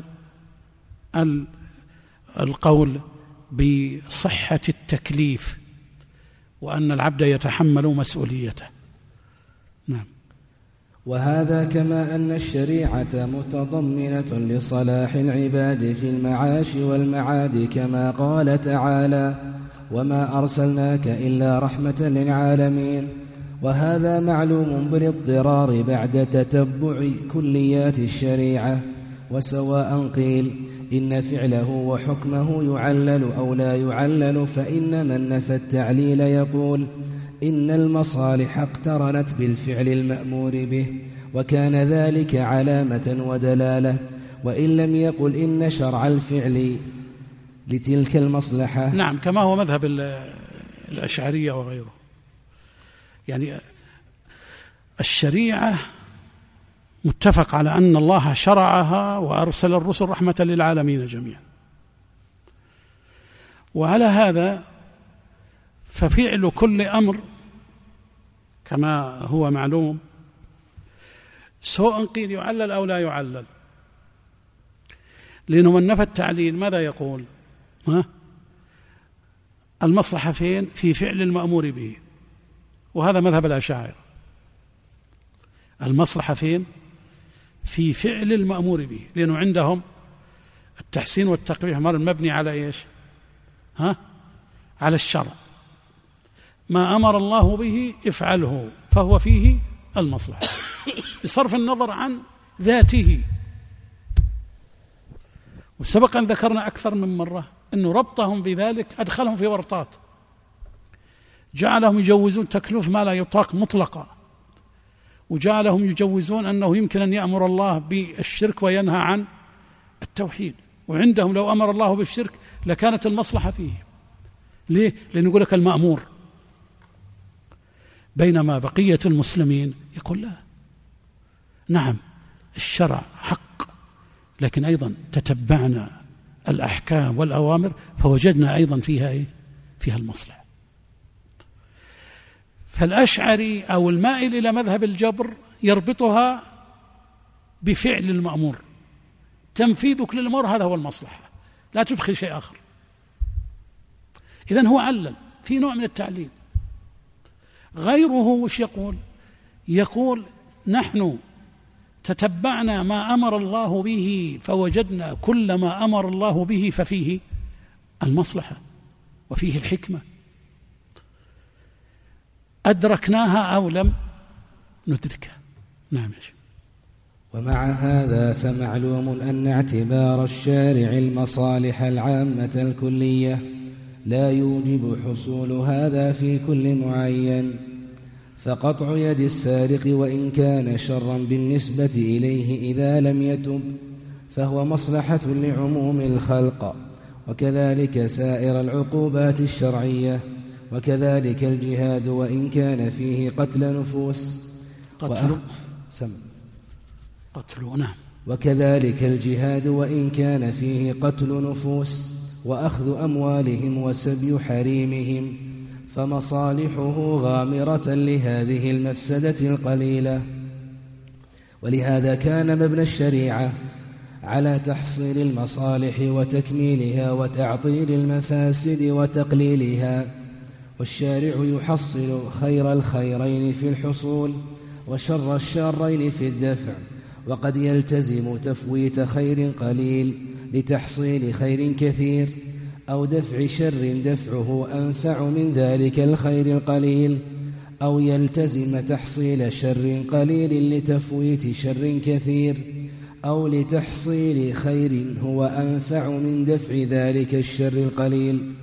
القول بصحة التكليف وأن العبد يتحمل مسؤوليته. نعم. وهذا كما أن الشريعة متضمنة لصلاح العباد في المعاش والمعاد، كما قال تعالى وما أرسلناك إلا رحمة للعالمين، وهذا معلوم بالاضطرار بعد تتبع كليات الشريعة. وسواء قيل إن فعله وحكمه يعلل أو لا يعلل، فإن من نفى التعليل يقول إن المصالح اقترنت بالفعل المأمور به، وكان ذلك علامة ودلالة، وإن لم يقل إن شرع الفعل لتلك المصلحة. نعم، كما هو مذهب الأشعرية وغيره. يعني الشريعة متفق على أن الله شرعها وأرسل الرسل رحمة للعالمين جميعا، وعلى هذا ففعل كل أمر كما هو معلوم سواء قيل يعلل أو لا يعلل، لأنه من نفى التعليل ماذا يقول؟ ها؟ المصلحة فين؟ في فعل المأمور به، وهذا مذهب الأشاعرة. المصلحة فين؟ في فعل المأمور به، لأنه عندهم التحسين والتقبيح أمر مبني على إيش؟ ها؟ على الشرع، ما أمر الله به افعله فهو فيه المصلحة بصرف النظر عن ذاته. وسبق أن ذكرنا أكثر من مرة أنه ربطهم بذلك أدخلهم في ورطات، جعلهم يجوزون تكليف ما لا يطاق مطلقا، وجعلهم يجوزون أنه يمكن أن يأمر الله بالشرك وينهى عن التوحيد، وعندهم لو أمر الله بالشرك لكانت المصلحة فيه. ليه؟ لأنه يقول لك المأمور، بينما بقية المسلمين يقول لا، نعم الشرع حق، لكن أيضا تتبعنا الأحكام والأوامر فوجدنا أيضا فيها إيه؟ فيها المصلحة. فالأشعري أو المائل إلى مذهب الجبر يربطها بفعل المأمور، تنفيذك للأمر هذا هو المصلحة، لا تدخل شيء آخر. إذن هو علل في نوع من التعليل. غيره وش يقول؟ يقول نحن تتبعنا ما أمر الله به فوجدنا كل ما أمر الله به ففيه المصلحة وفيه الحكمة، أدركناها أو لم ندركه. نعم. ومع هذا فمعلوم أن اعتبار الشارع المصالح العامة الكلية لا يوجب حصول هذا في كل معين، فقطع يد السارق وإن كان شرا بالنسبة إليه إذا لم يتب فهو مصلحة لعموم الخلق، وكذلك سائر العقوبات الشرعية، وكذلك الجهاد وإن كان فيه قتل نفوس قتل سم قتل نعم وكذلك الجهاد وإن كان فيه قتل نفوس وأخذ أموالهم وسبي حريمهم، فمصالحه غامرة لهذه المفسدة القليلة. ولهذا كان مبنى الشريعة على تحصيل المصالح وتكميلها وتعطيل المفاسد وتقليلها، والشارع يحصل خير الخيرين في الحصول وشر الشارين في الدفع، وقد يلتزم تفويت خير قليل لتحصيل خير كثير، أو دفع شر دفعه أنفع من ذلك الخير القليل، أو يلتزم تحصيل شر قليل لتفويت شر كثير، أو لتحصيل خير هو أنفع من دفع ذلك الشر القليل.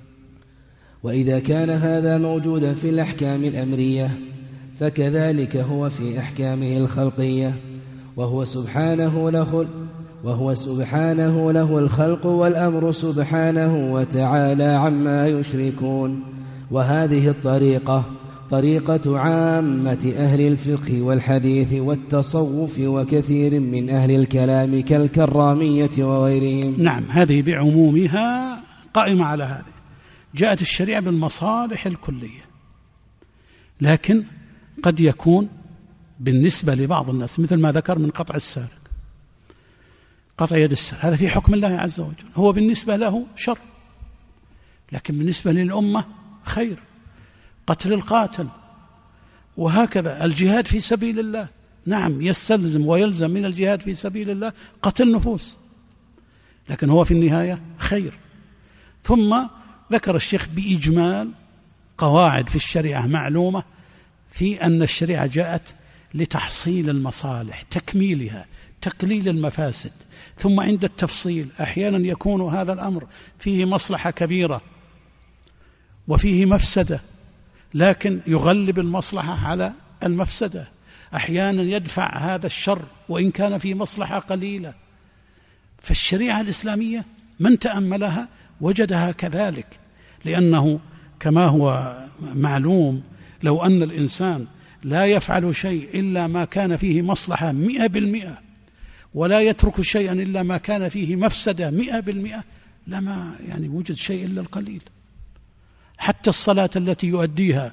وإذا كان هذا موجودا في الأحكام الأمرية فكذلك هو في أحكامه الخلقية، وهو سبحانه له وهو سبحانه له الخلق والأمر سبحانه وتعالى عما يشركون. وهذه الطريقة طريقة عامة أهل الفقه والحديث والتصوف وكثير من أهل الكلام كالكرامية وغيرهم. نعم، هذه بعمومها قائمة على هذه. جاءت الشريعة بالمصالح الكلية، لكن قد يكون بالنسبة لبعض الناس مثل ما ذكر من قطع السارق، قطع يد السارق، هذا في حكم الله عز وجل، هو بالنسبة له شر، لكن بالنسبة للأمة خير. قتل القاتل، وهكذا الجهاد في سبيل الله، نعم يستلزم ويلزم من الجهاد في سبيل الله قتل نفوس، لكن هو في النهاية خير. ثم ذكر الشيخ بإجمال قواعد في الشريعة معلومة في أن الشريعة جاءت لتحصيل المصالح، تكميلها، تقليل المفاسد. ثم عند التفصيل أحيانا يكون هذا الأمر فيه مصلحة كبيرة وفيه مفسدة، لكن يغلب المصلحة على المفسدة. أحيانا يدفع هذا الشر وإن كان فيه مصلحة قليلة. فالشريعة الإسلامية من تأملها وجدها كذلك، لأنه كما هو معلوم لو أن الإنسان لا يفعل شيء إلا ما كان فيه مصلحة مئة بالمئة، ولا يترك شيئا إلا ما كان فيه مفسدة مئة بالمئة، لما يعني وجد شيء إلا القليل. حتى الصلاة التي يؤديها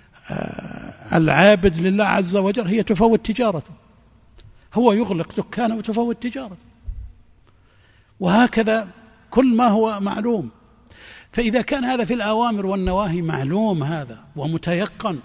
العابد لله عز وجل هي تفوت تجارته، هو يغلق دكانه وتفوت تجارته، وهكذا كل ما هو معلوم. فإذا كان هذا في الأوامر والنواهي معلوم هذا ومتيقن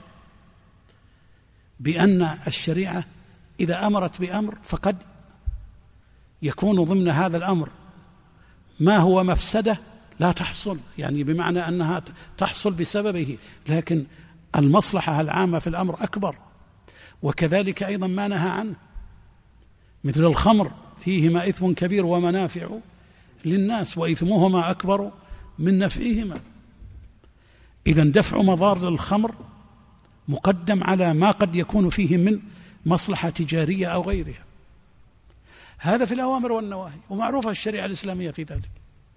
بأن الشريعة إذا أمرت بأمر فقد يكون ضمن هذا الأمر ما هو مفسدة لا تحصل، يعني بمعنى أنها تحصل بسببه، لكن المصلحة العامة في الأمر أكبر. وكذلك أيضا ما نهى عنه مثل الخمر، فيهما إثم كبير ومنافع للناس وإثمهما أكبر من نفعهما. إذن دفع مضار الخمر مقدم على ما قد يكون فيه من مصلحة تجارية أو غيرها. هذا في الأوامر والنواهي، ومعروفة الشريعة الإسلامية في ذلك.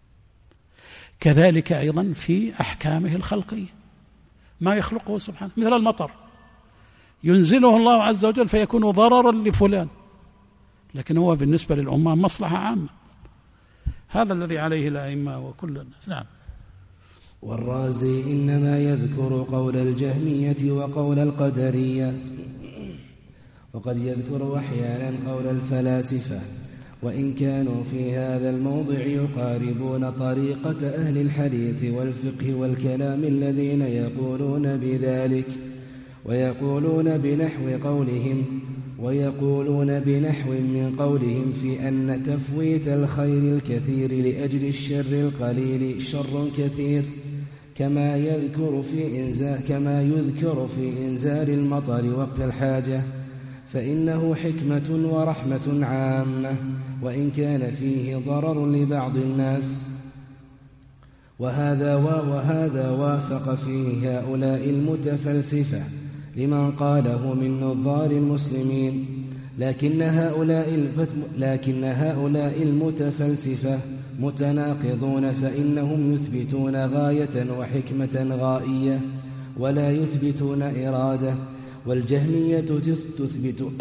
كذلك أيضا في أحكامه الخلقية ما يخلقه سبحانه، مثل المطر ينزله الله عز وجل فيكون ضررا لفلان، لكن هو بالنسبة للأمة مصلحة عامة. هذا الذي عليه الأئمة وكل الناس. نعم. والرازي إنما يذكر قول الجهمية وقول القدرية، وقد يذكر أحيانا قول الفلاسفة، وإن كانوا في هذا الموضع يقاربون طريقة أهل الحديث والفقه والكلام الذين يقولون بذلك، ويقولون بنحو قولهم ويقولون بنحو من قولهم في أن تفويت الخير الكثير لأجل الشر القليل شر كثير، كما يذكر في إنزال كما يذكر في إنزال المطر وقت الحاجة فإنه حكمة ورحمة عامة، وإن كان فيه ضرر لبعض الناس. وهذا وهذا وافق فيه هؤلاء المتفلسفة لمن قاله من نظار المسلمين، لكن هؤلاء لكن هؤلاء المتفلسفة متناقضون، فإنهم يثبتون غاية وحكمة غائية ولا يثبتون إرادة، والجهمية تثبت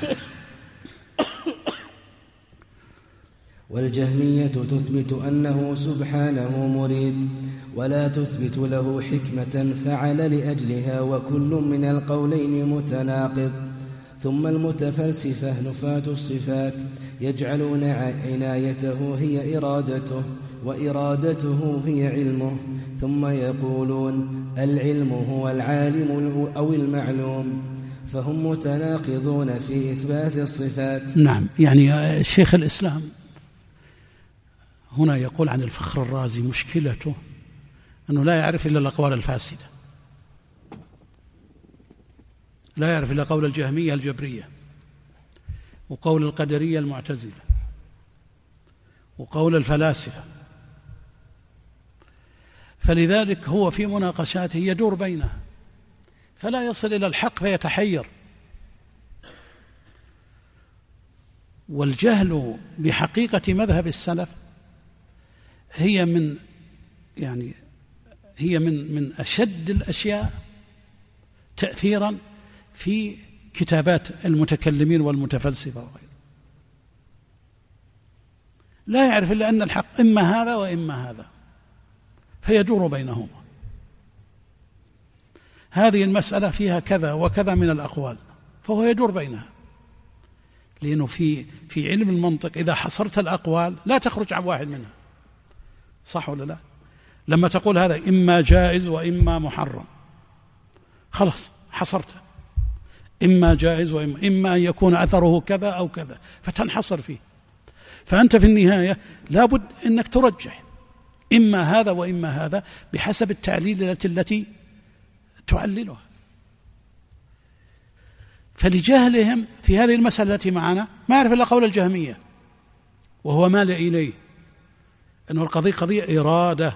والجهمية تثبت أنه سبحانه مريد، ولا تثبت له حكمة فعل لأجلها، وكل من القولين متناقض. ثم المتفلسفة نفاة الصفات يجعلون عنايته هي إرادته، وإرادته هي علمه، ثم يقولون العلم هو العالم أو المعلوم، فهم متناقضون في إثبات الصفات. نعم، يعني شيخ الإسلام هنا يقول عن الفخر الرازي مشكلته أنه لا يعرف إلا الأقوال الفاسدة، لا يعرف إلا قول الجهمية الجبرية، وقول القدرية المعتزلة، وقول الفلاسفة، فلذلك هو في مناقشاته يدور بينها فلا يصل إلى الحق فيتحير. والجهل بحقيقة مذهب السلف هي من يعني هي من من أشد الأشياء تأثيرا في كتابات المتكلمين والمتفلسفة وغيره. لا يعرف إلا أن الحق إما هذا وإما هذا، فيدور بينهما. هذه المسألة فيها كذا وكذا من الأقوال، فهو يدور بينها، لأنه في في علم المنطق إذا حصرت الأقوال لا تخرج عن واحد منها، صح ولا لا؟ لما تقول هذا إما جائز وإما محرم، خلاص حصرته، إما جائز وإما إما أن يكون أثره كذا أو كذا، فتنحصر فيه. فأنت في النهاية لابد أنك ترجح إما هذا وإما هذا بحسب التعليل التي تعللها. فلجهلهم في هذه المسألة التي معنا ما يعرف إلا قول الجهمية، وهو مال إليه أنه القضية قضية إرادة،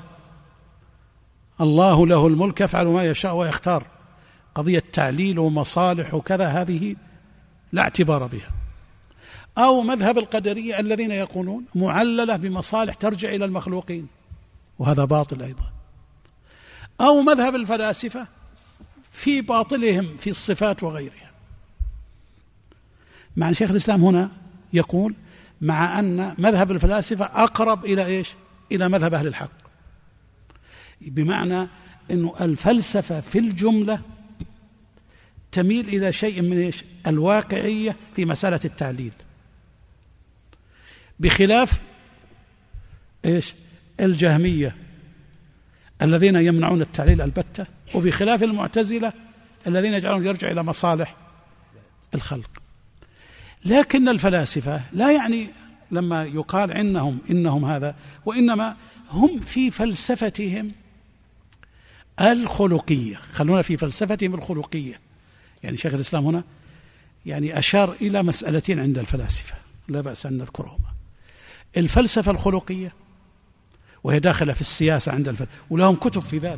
الله له الملك يفعل ما يشاء ويختار، قضية تعليل ومصالح وكذا هذه لا اعتبار بها. أو مذهب القدرية الذين يقولون معللة بمصالح ترجع إلى المخلوقين، وهذا باطل أيضا. أو مذهب الفلاسفة في باطلهم في الصفات وغيرها. مع شيخ الإسلام هنا يقول مع أن مذهب الفلاسفة أقرب إلى إيش؟ إلى مذهب أهل الحق، بمعنى أنه الفلسفة في الجملة تميل إلى شيء من إيش؟ الواقعية في مسألة التعليل، بخلاف إيش؟ الجهمية الذين يمنعون التعليل البتة، وبخلاف المعتزلة الذين يجعلون يرجع إلى مصالح الخلق. لكن الفلاسفة لا يعني لما يقال عنهم إنهم هذا، وإنما هم في فلسفتهم الخلقية، خلونا في فلسفتهم الخلقية. يعني شيخ الإسلام هنا يعني أشار إلى مسألتين عند الفلاسفة لا بأس أن نذكرهما: الفلسفة الخلقية، وهي داخلة في السياسة عند الفلاسفة، ولهم كتب في ذلك.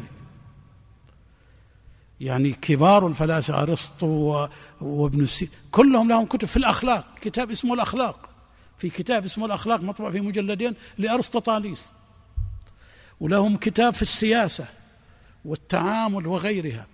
يعني كبار الفلاسفة أرسطو وابن سينا كلهم لهم كتب في الأخلاق، كتاب اسمه الأخلاق، في كتاب اسمه الأخلاق مطبوع في مجلدين لأرسطاطاليس، ولهم كتاب في السياسة والتعامل وغيرها،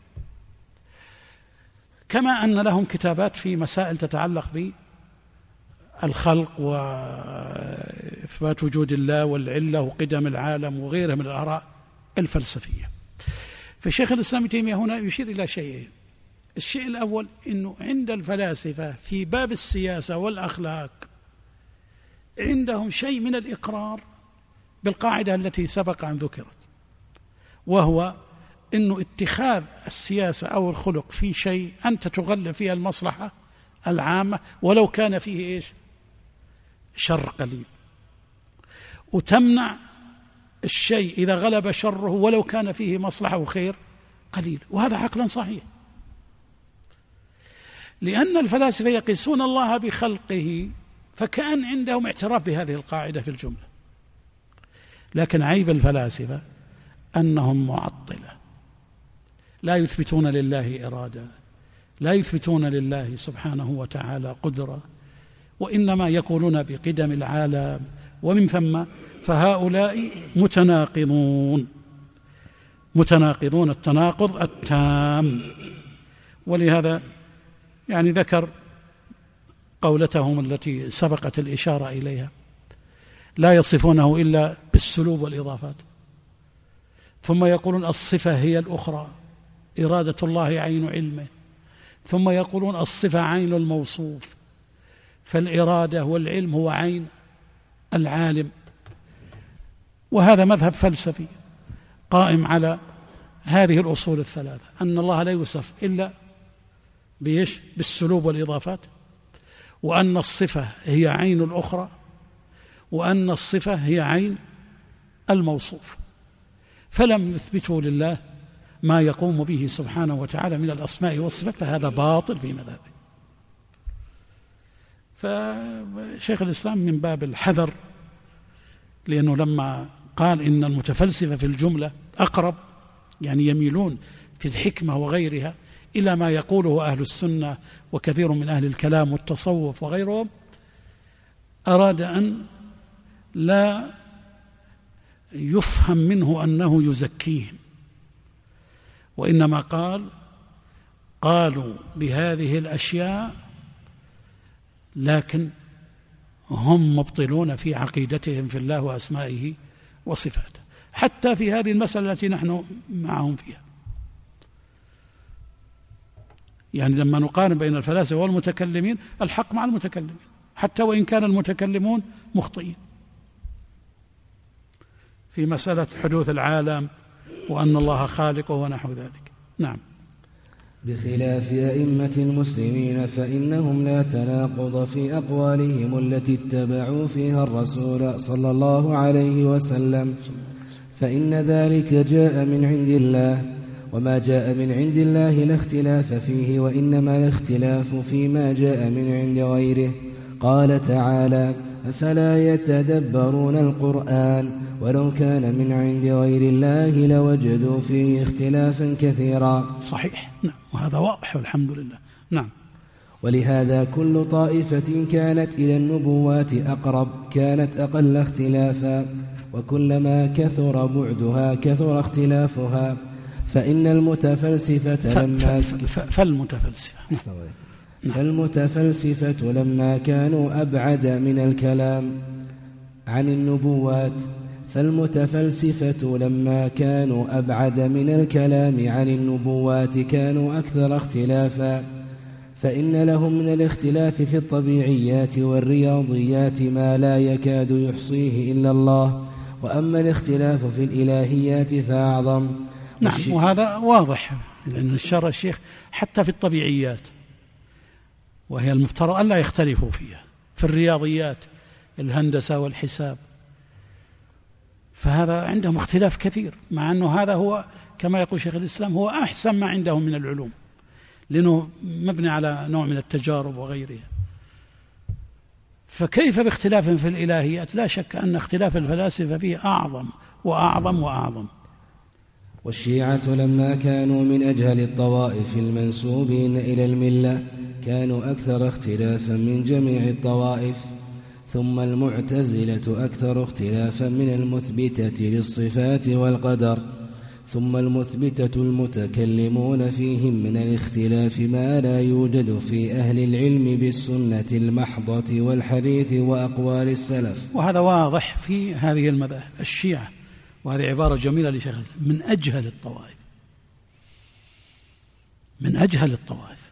كما أن لهم كتابات في مسائل تتعلق بالخلق وإثبات وجود الله والعلة وقدم العالم وغيرها من الآراء الفلسفية. فشيخ الإسلام ابن تيمية هنا يشير إلى شيئين: الشيء الأول أنه عند الفلاسفة في باب السياسة والأخلاق عندهم شيء من الإقرار بالقاعدة التي سبق أن ذكرت، وهو أنه اتخاذ السياسة أو الخلق في شيء أنت تغلب فيها المصلحة العامة ولو كان فيه إيش؟ شر قليل، وتمنع الشيء إذا غلب شره ولو كان فيه مصلحة وخير قليل، وهذا عقلا صحيح. لأن الفلاسفة يقيسون الله بخلقه، فكأن عندهم اعتراف بهذه القاعدة في الجملة. لكن عيب الفلاسفة أنهم معطلة، لا يثبتون لله إرادة، لا يثبتون لله سبحانه وتعالى قدرة، وإنما يقولون بقدم العالم، ومن ثم فهؤلاء متناقضون متناقضون التناقض التام. ولهذا يعني ذكر قولتهم التي سبقت الإشارة إليها: لا يصفونه إلا بالسلوب والإضافات، ثم يقولون الصفة هي الأخرى، إرادة الله عين علمه، ثم يقولون الصفة عين الموصوف، فالإرادة والعلم هو عين العالم. وهذا مذهب فلسفي قائم على هذه الأصول الثلاثة، أن الله لا يوصف إلا بإيش؟ بالسلوب والإضافات، وأن الصفة هي عين الأخرى، وأن الصفة هي عين الموصوف، فلم يثبتوا لله ما يقوم به سبحانه وتعالى من الأسماء والصفات، فهذا باطل في مذهبه. فشيخ الإسلام من باب الحذر، لأنه لما قال إن المتفلسفة في الجملة أقرب، يعني يميلون في الحكمة وغيرها إلى ما يقوله أهل السنة وكثير من أهل الكلام والتصوف وغيرهم، أراد أن لا يفهم منه أنه يزكيهم، وإنما قال قالوا بهذه الأشياء لكن هم مبطلون في عقيدتهم في الله وأسمائه وصفاته، حتى في هذه المسألة التي نحن معهم فيها. يعني لما نقارن بين الفلاسفة والمتكلمين، الحق مع المتكلمين حتى وإن كان المتكلمون مخطئين في مسألة حدوث العالم وأن الله خالقه ونحو ذلك. نعم. بخلاف أئمة المسلمين فإنهم لا تناقض في أقوالهم التي اتبعوا فيها الرسول صلى الله عليه وسلم، فإن ذلك جاء من عند الله، وما جاء من عند الله لا اختلاف فيه، وإنما الاختلاف فيما جاء من عند غيره. قال تعالى: أفلا يتدبرون القرآن ولو كان من عند غير الله لوجدوا فيه اختلافا كثيرا. صحيح، نعم، وهذا واضح والحمد لله. نعم. ولهذا كل طائفة كانت إلى النبوات أقرب كانت أقل اختلافا، وكلما كثر بعدها كثر اختلافها، فإن المتفلسفة لما فالمتفلسفة فالمتفلسفة لما كانوا أبعد من الكلام عن النبوات فالمتفلسفة لما كانوا أبعد من الكلام عن النبوات كانوا أكثر اختلافا، فإن لهم من الاختلاف في الطبيعيات والرياضيات ما لا يكاد يحصيه إلا الله، وأما الاختلاف في الإلهيات فأعظم. نعم، وهذا واضح، لأن الشرع الشيخ حتى في الطبيعيات، وهي المفترض أن لا يختلفوا فيها، في الرياضيات الهندسة والحساب، فهذا عندهم اختلاف كثير، مع أنه هذا هو كما يقول شيخ الإسلام هو أحسن ما عندهم من العلوم، لأنه مبني على نوع من التجارب وغيرها. فكيف باختلاف في الإلهيات؟ لا شك أن اختلاف الفلاسفة فيه أعظم وأعظم وأعظم. والشيعة لما كانوا من أجهل الطوائف المنسوبين إلى الملة كانوا أكثر اختلافا من جميع الطوائف، ثم المعتزلة أكثر اختلافا من المثبتة للصفات والقدر، ثم المثبتة المتكلمون فيهم من الاختلاف ما لا يوجد في أهل العلم بالسنة المحضة والحديث وأقوال السلف. وهذا واضح في هذه المذاهب الشيعة، وهذه عبارة جميلة لشيخ من أجهل الطوائف، من أجهل الطوائف،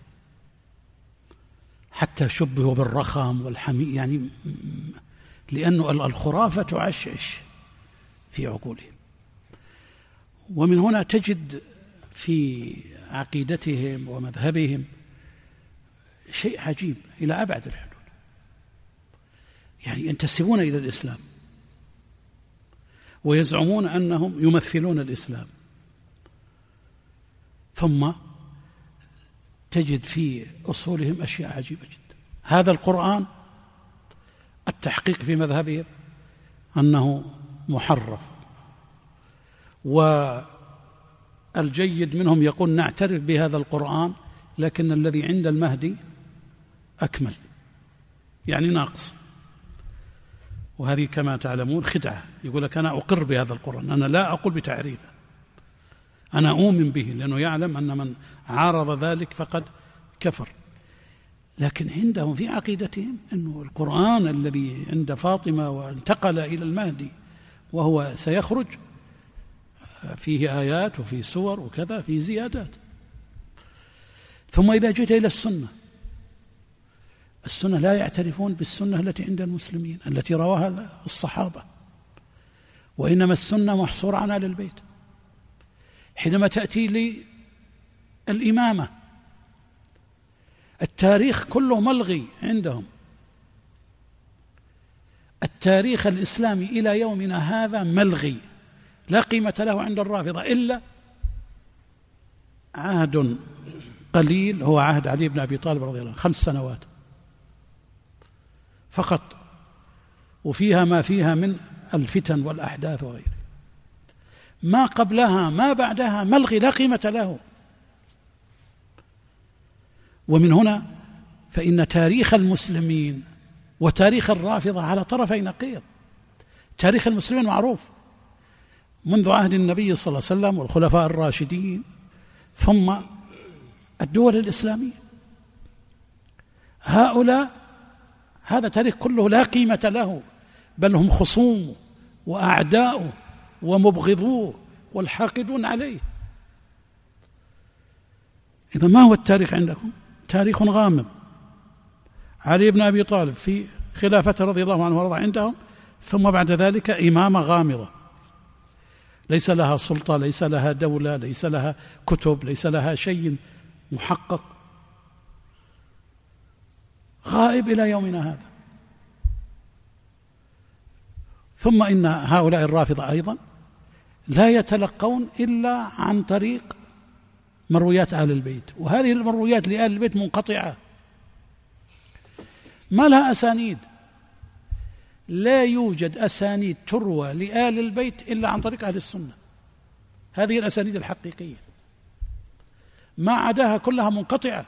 حتى شبهوا بالرخام والحمي، يعني لأنه الخرافة تعشعش في عقولهم. ومن هنا تجد في عقيدتهم ومذهبهم شيء عجيب إلى أبعد الحدود، يعني ينتسبون إلى الإسلام ويزعمون أنهم يمثلون الإسلام، ثم تجد في أصولهم أشياء عجيبة جدا. هذا القرآن التحقيق في مذهبهم أنه محرف، والجيد منهم يقول نعترف بهذا القرآن لكن الذي عند المهدي أكمل، يعني ناقص. وهذه كما تعلمون خدعة. يقول لك أنا أقر بهذا القرآن، أنا لا أقول بتعريفه، أنا أؤمن به، لأنه يعلم أن من عارض ذلك فقد كفر. لكن عندهم في عقيدتهم أنه القرآن الذي عند فاطمة وانتقل إلى المهدي وهو سيخرج فيه آيات وفيه سور وكذا، فيه زيادات. ثم إذا جئت إلى السنة، السنة لا يعترفون بالسنة التي عند المسلمين التي رواها الصحابة، وإنما السنة محصورة عن آل البيت. حينما تأتي للإمامة التاريخ كله ملغي عندهم. التاريخ الإسلامي إلى يومنا هذا ملغي، لا قيمة له عند الرافضة إلا عهد قليل، هو عهد علي بن أبي طالب رضي الله عنه، خمس سنوات فقط، وفيها ما فيها من الفتن والأحداث وغيره. ما قبلها ما بعدها ملغي، لا قيمة له. ومن هنا فإن تاريخ المسلمين وتاريخ الرافضة على طرفي نقيض. تاريخ المسلمين معروف منذ عهد النبي صلى الله عليه وسلم والخلفاء الراشدين ثم الدول الإسلامية. هؤلاء هذا تاريخ كله لا قيمة له، بل هم خصوم وأعداؤه ومبغضوه والحاقدون عليه. إذا ما هو التاريخ عندكم؟ تاريخ غامض. علي بن أبي طالب في خلافته رضي الله عنه وارضاه عندهم، ثم بعد ذلك إمامة غامضة ليس لها سلطة، ليس لها دولة، ليس لها كتب، ليس لها شيء محقق، غائب إلى يومنا هذا. ثم إن هؤلاء الرافضة أيضا لا يتلقون إلا عن طريق مرويات آل البيت، وهذه المرويات لآل البيت منقطعة ما لها أسانيد. لا يوجد أسانيد تروى لآل البيت إلا عن طريق أهل السنة، هذه الأسانيد الحقيقية، ما عداها كلها منقطعة.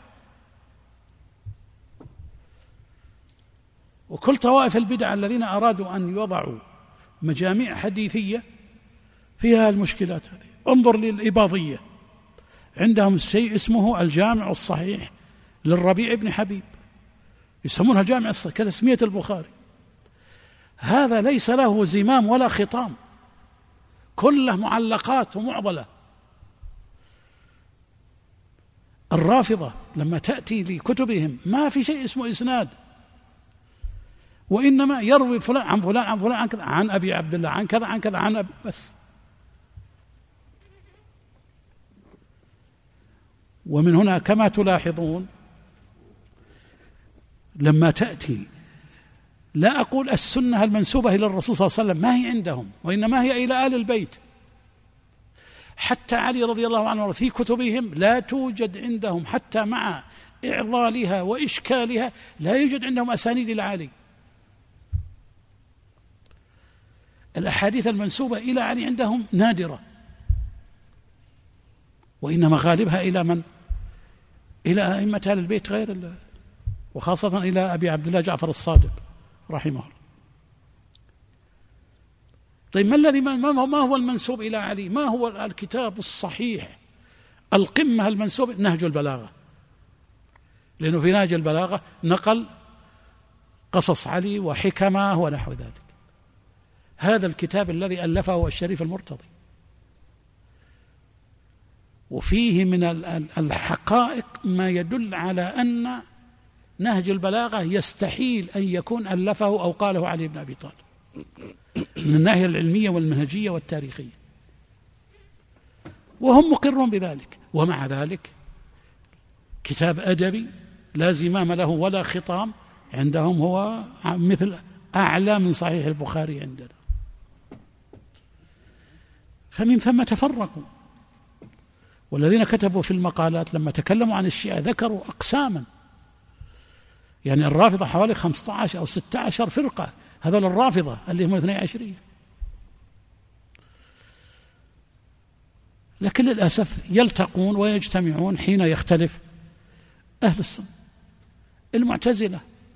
وكل طوائف البدع الذين أرادوا أن يضعوا مجاميع حديثية فيها المشكلات هذه. انظر للإباضية، عندهم شيء اسمه الجامع الصحيح للربيع بن حبيب، يسمونها الجامع الصحيح كتسمية البخاري. هذا ليس له زمام ولا خطام، كله معلقات ومعضلة. الرافضة لما تأتي لكتبهم ما في شيء اسمه إسناد، وإنما يروي فلان عن فلان عن فلان عن كذا، عن أبي عبد الله عن كذا عن كذا عن أبي، بس. ومن هنا كما تلاحظون لما تأتي، لا أقول السنة المنسوبة إلى الرسول صلى الله عليه وسلم ما هي عندهم، وإنما هي إلى آل البيت. حتى علي رضي الله عنه في كتبهم لا توجد عندهم، حتى مع إعضالها وإشكالها لا يوجد عندهم أسانيد إلى علي. الأحاديث المنسوبة إلى علي عندهم نادرة، وإنما غالبها إلى من؟ إلى أئمة أهل البيت غير الله، وخاصة إلى أبي عبد الله جعفر الصادق رحمه الله. طيب ما الذي ما هو المنسوب إلى علي؟ ما هو الكتاب الصحيح القمة المنسوب؟ نهج البلاغة، لأنه في نهج البلاغة نقل قصص علي وحكمه ونحو ذلك. هذا الكتاب الذي ألفه هو الشريف المرتضي، وفيه من الحقائق ما يدل على أن نهج البلاغة يستحيل أن يكون ألفه أو قاله علي بن أبي طالب من الناحية العلمية والمنهجية والتاريخية، وهم مقرون بذلك. ومع ذلك كتاب أدبي لا زمام له ولا خطام عندهم، هو مثل أعلى من صحيح البخاري عندنا. فمن ثم تفرقوا، والذين كتبوا في المقالات لما تكلموا عن الشيعة ذكروا أقساما، يعني الرافضة حوالي خمسة عشر أو ستة عشر فرقة، هذول الرافضة اللي هم الاثني عشرية. لكن للأسف يلتقون ويجتمعون حين يختلف أهل السنة. المعتزلة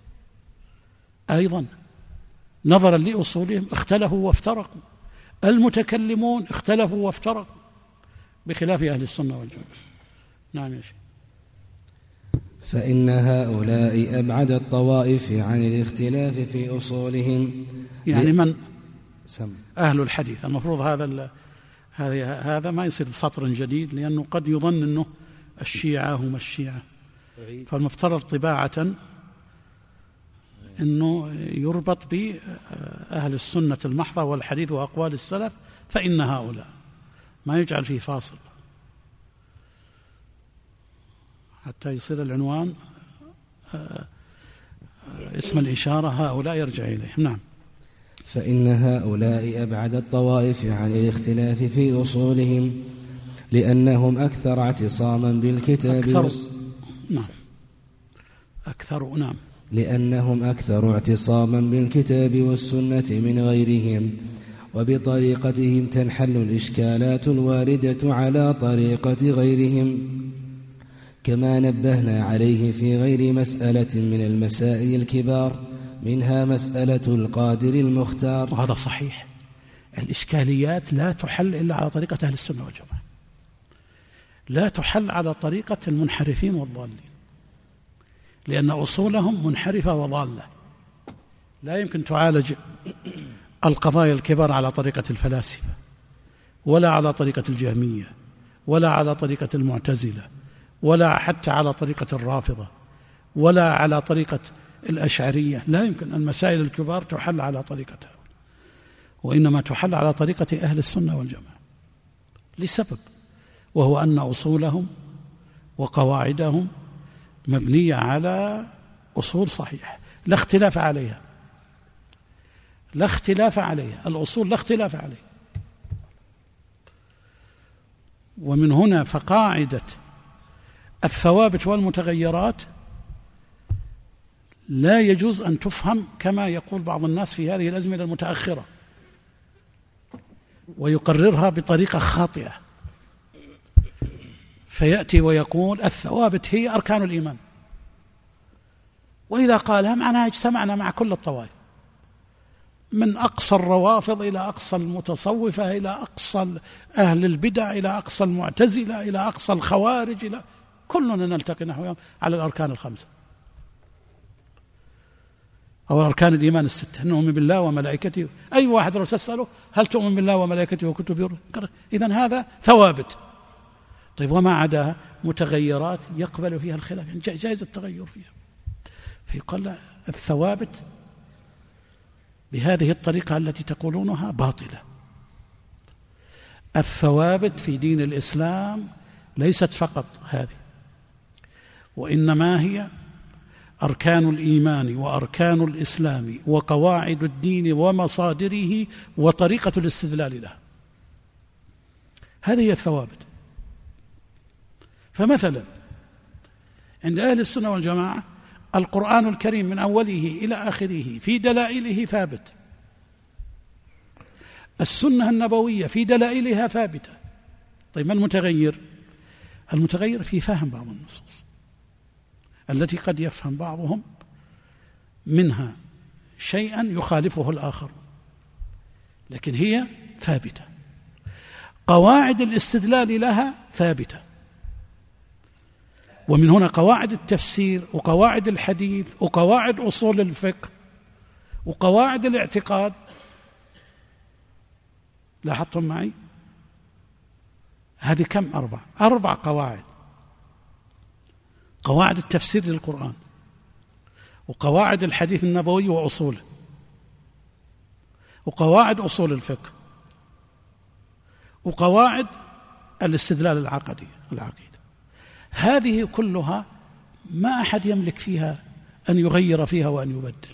أيضا نظرا لأصولهم اختلفوا وافترقوا، المتكلمون اختلفوا وافترقوا بخلاف أهل السنة والجماعة. نعم يا شيخ. فإن هؤلاء أبعد الطوائف عن الاختلاف في أصولهم، يعني من سم. أهل الحديث. المفروض هذا هذا ما يصير سطر جديد، لأنه قد يظن أنه الشيعة هم الشيعة، فالمفترض طباعة أنه يربط بأهل السنة المحضة والحديث وأقوال السلف، فإن هؤلاء ما يجعل فيه فاصل حتى يصير العنوان اسم الإشارة هؤلاء يرجع إليه. نعم. فإن هؤلاء أبعد الطوائف عن الاختلاف في أصولهم لأنهم أكثر اعتصاما بالكتاب أكثر والس... نعم أكثر نعم لأنهم أكثر اعتصاما بالكتاب والسنة من غيرهم، وبطريقتهم تنحل الإشكالات الواردة على طريقة غيرهم، كما نبهنا عليه في غير مسألة من المسائل الكبار، منها مسألة القادر المختار. وهذا صحيح، الإشكاليات لا تحل إلا على طريقة أهل السنة والجماعة، لا تحل على طريقة المنحرفين والضالين، لأن أصولهم منحرفة وضالة. لا يمكن تعالج القضايا الكبار على طريقة الفلاسفة، ولا على طريقة الجهمية، ولا على طريقة المعتزلة، ولا حتى على طريقة الرافضة، ولا على طريقة الأشعرية. لا يمكن المسائل الكبار تحل على طريقتها، وإنما تحل على طريقة أهل السنة والجماعة، لسبب، وهو أن أصولهم وقواعدهم مبنية على أصول صحيحة لا اختلاف عليها، لا اختلاف عليها، الأصول لا اختلاف عليها. ومن هنا فقاعدة الثوابت والمتغيرات لا يجوز أن تفهم كما يقول بعض الناس في هذه الأزمنة المتأخرة، ويقررها بطريقة خاطئة، فيأتي ويقول الثوابت هي أركان الإيمان، وإذا قالها معناها اجتمعنا مع كل الطوائف، من أقصى الروافض إلى أقصى المتصوفة إلى أقصى أهل البدع إلى أقصى المعتزلة إلى أقصى الخوارج، إلى كلنا نلتقي نحو على الأركان الخمسة أو أركان الإيمان الستة، نؤمن بالله وملائكته. أي واحد لو تسأله هل تؤمن بالله وملائكته وكتبه، إذن هذا ثوابت. طيب وما عداها متغيرات يقبل فيها الخلاف، يعني جائز التغير فيها، فيقال لا، الثوابت بهذه الطريقة التي تقولونها باطلة. الثوابت في دين الإسلام ليست فقط هذه، وإنما هي أركان الإيمان وأركان الإسلام وقواعد الدين ومصادره وطريقة الاستدلال لها، هذه هي الثوابت. فمثلا عند أهل السنة والجماعة القرآن الكريم من أوله إلى آخره في دلائله ثابت، السنة النبوية في دلائلها ثابتة. طيب ما المتغير؟ المتغير في فهم بعض النصوص التي قد يفهم بعضهم منها شيئا يخالفه الآخر، لكن هي ثابتة. قواعد الاستدلال لها ثابتة، ومن هنا قواعد التفسير وقواعد الحديث وقواعد أصول الفقه وقواعد الاعتقاد. لاحظتم معي؟ هذه كم؟ أربع أربع قواعد: قواعد التفسير للقرآن، وقواعد الحديث النبوي وأصوله، وقواعد أصول الفقه، وقواعد الاستدلال العقدي العقيدة. هذه كلها ما أحد يملك فيها أن يغير فيها وأن يبدل،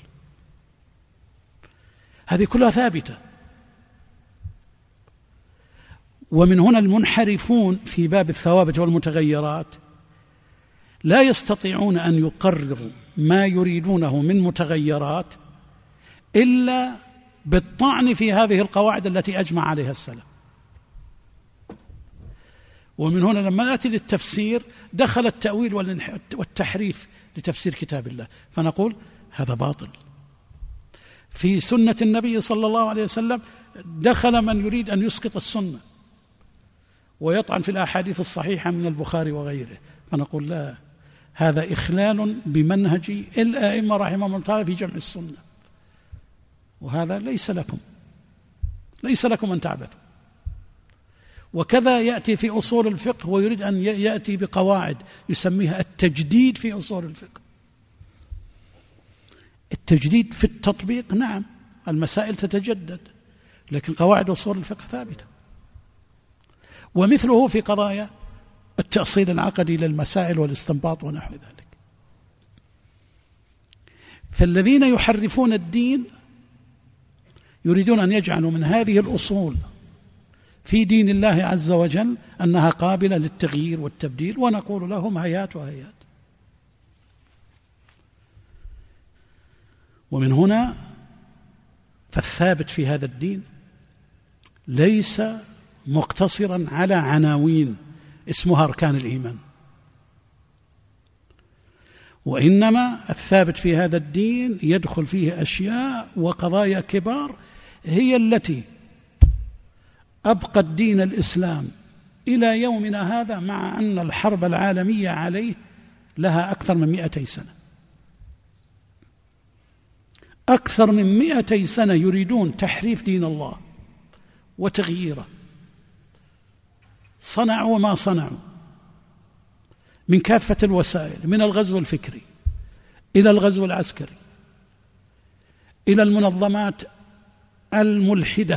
هذه كلها ثابتة. ومن هنا المنحرفون في باب الثوابت والمتغيرات لا يستطيعون أن يقرروا ما يريدونه من متغيرات إلا بالطعن في هذه القواعد التي أجمع عليها السلف. ومن هنا لما نأتي للتفسير دخل التأويل والتحريف لتفسير كتاب الله، فنقول هذا باطل. في سنة النبي صلى الله عليه وسلم دخل من يريد أن يسقط السنة ويطعن في الأحاديث الصحيحة من البخاري وغيره، فنقول لا، هذا إخلال بمنهج الأئمة رحمهم الله تعالى في جمع السنة، وهذا ليس لكم ليس لكم أن تعبثوا. وكذا يأتي في أصول الفقه ويريد أن يأتي بقواعد يسميها التجديد في أصول الفقه. التجديد في التطبيق نعم، المسائل تتجدد، لكن قواعد أصول الفقه ثابتة. ومثله في قضايا التأصيل العقدي للمسائل والاستنباط ونحو ذلك. فالذين يحرفون الدين يريدون أن يجعلوا من هذه الأصول في دين الله عز وجل أنها قابلة للتغيير والتبديل، ونقول لهم هيات وهيات. ومن هنا فالثابت في هذا الدين ليس مقتصرا على عناوين اسمها أركان الإيمان، وإنما الثابت في هذا الدين يدخل فيه أشياء وقضايا كبار هي التي أبقت دين الإسلام إلى يومنا هذا، مع أن الحرب العالمية عليه لها أكثر من مئتي سنة. أكثر من مئتي سنة يريدون تحريف دين الله وتغييره، صنعوا ما صنعوا من كافة الوسائل، من الغزو الفكري إلى الغزو العسكري إلى المنظمات الملحدة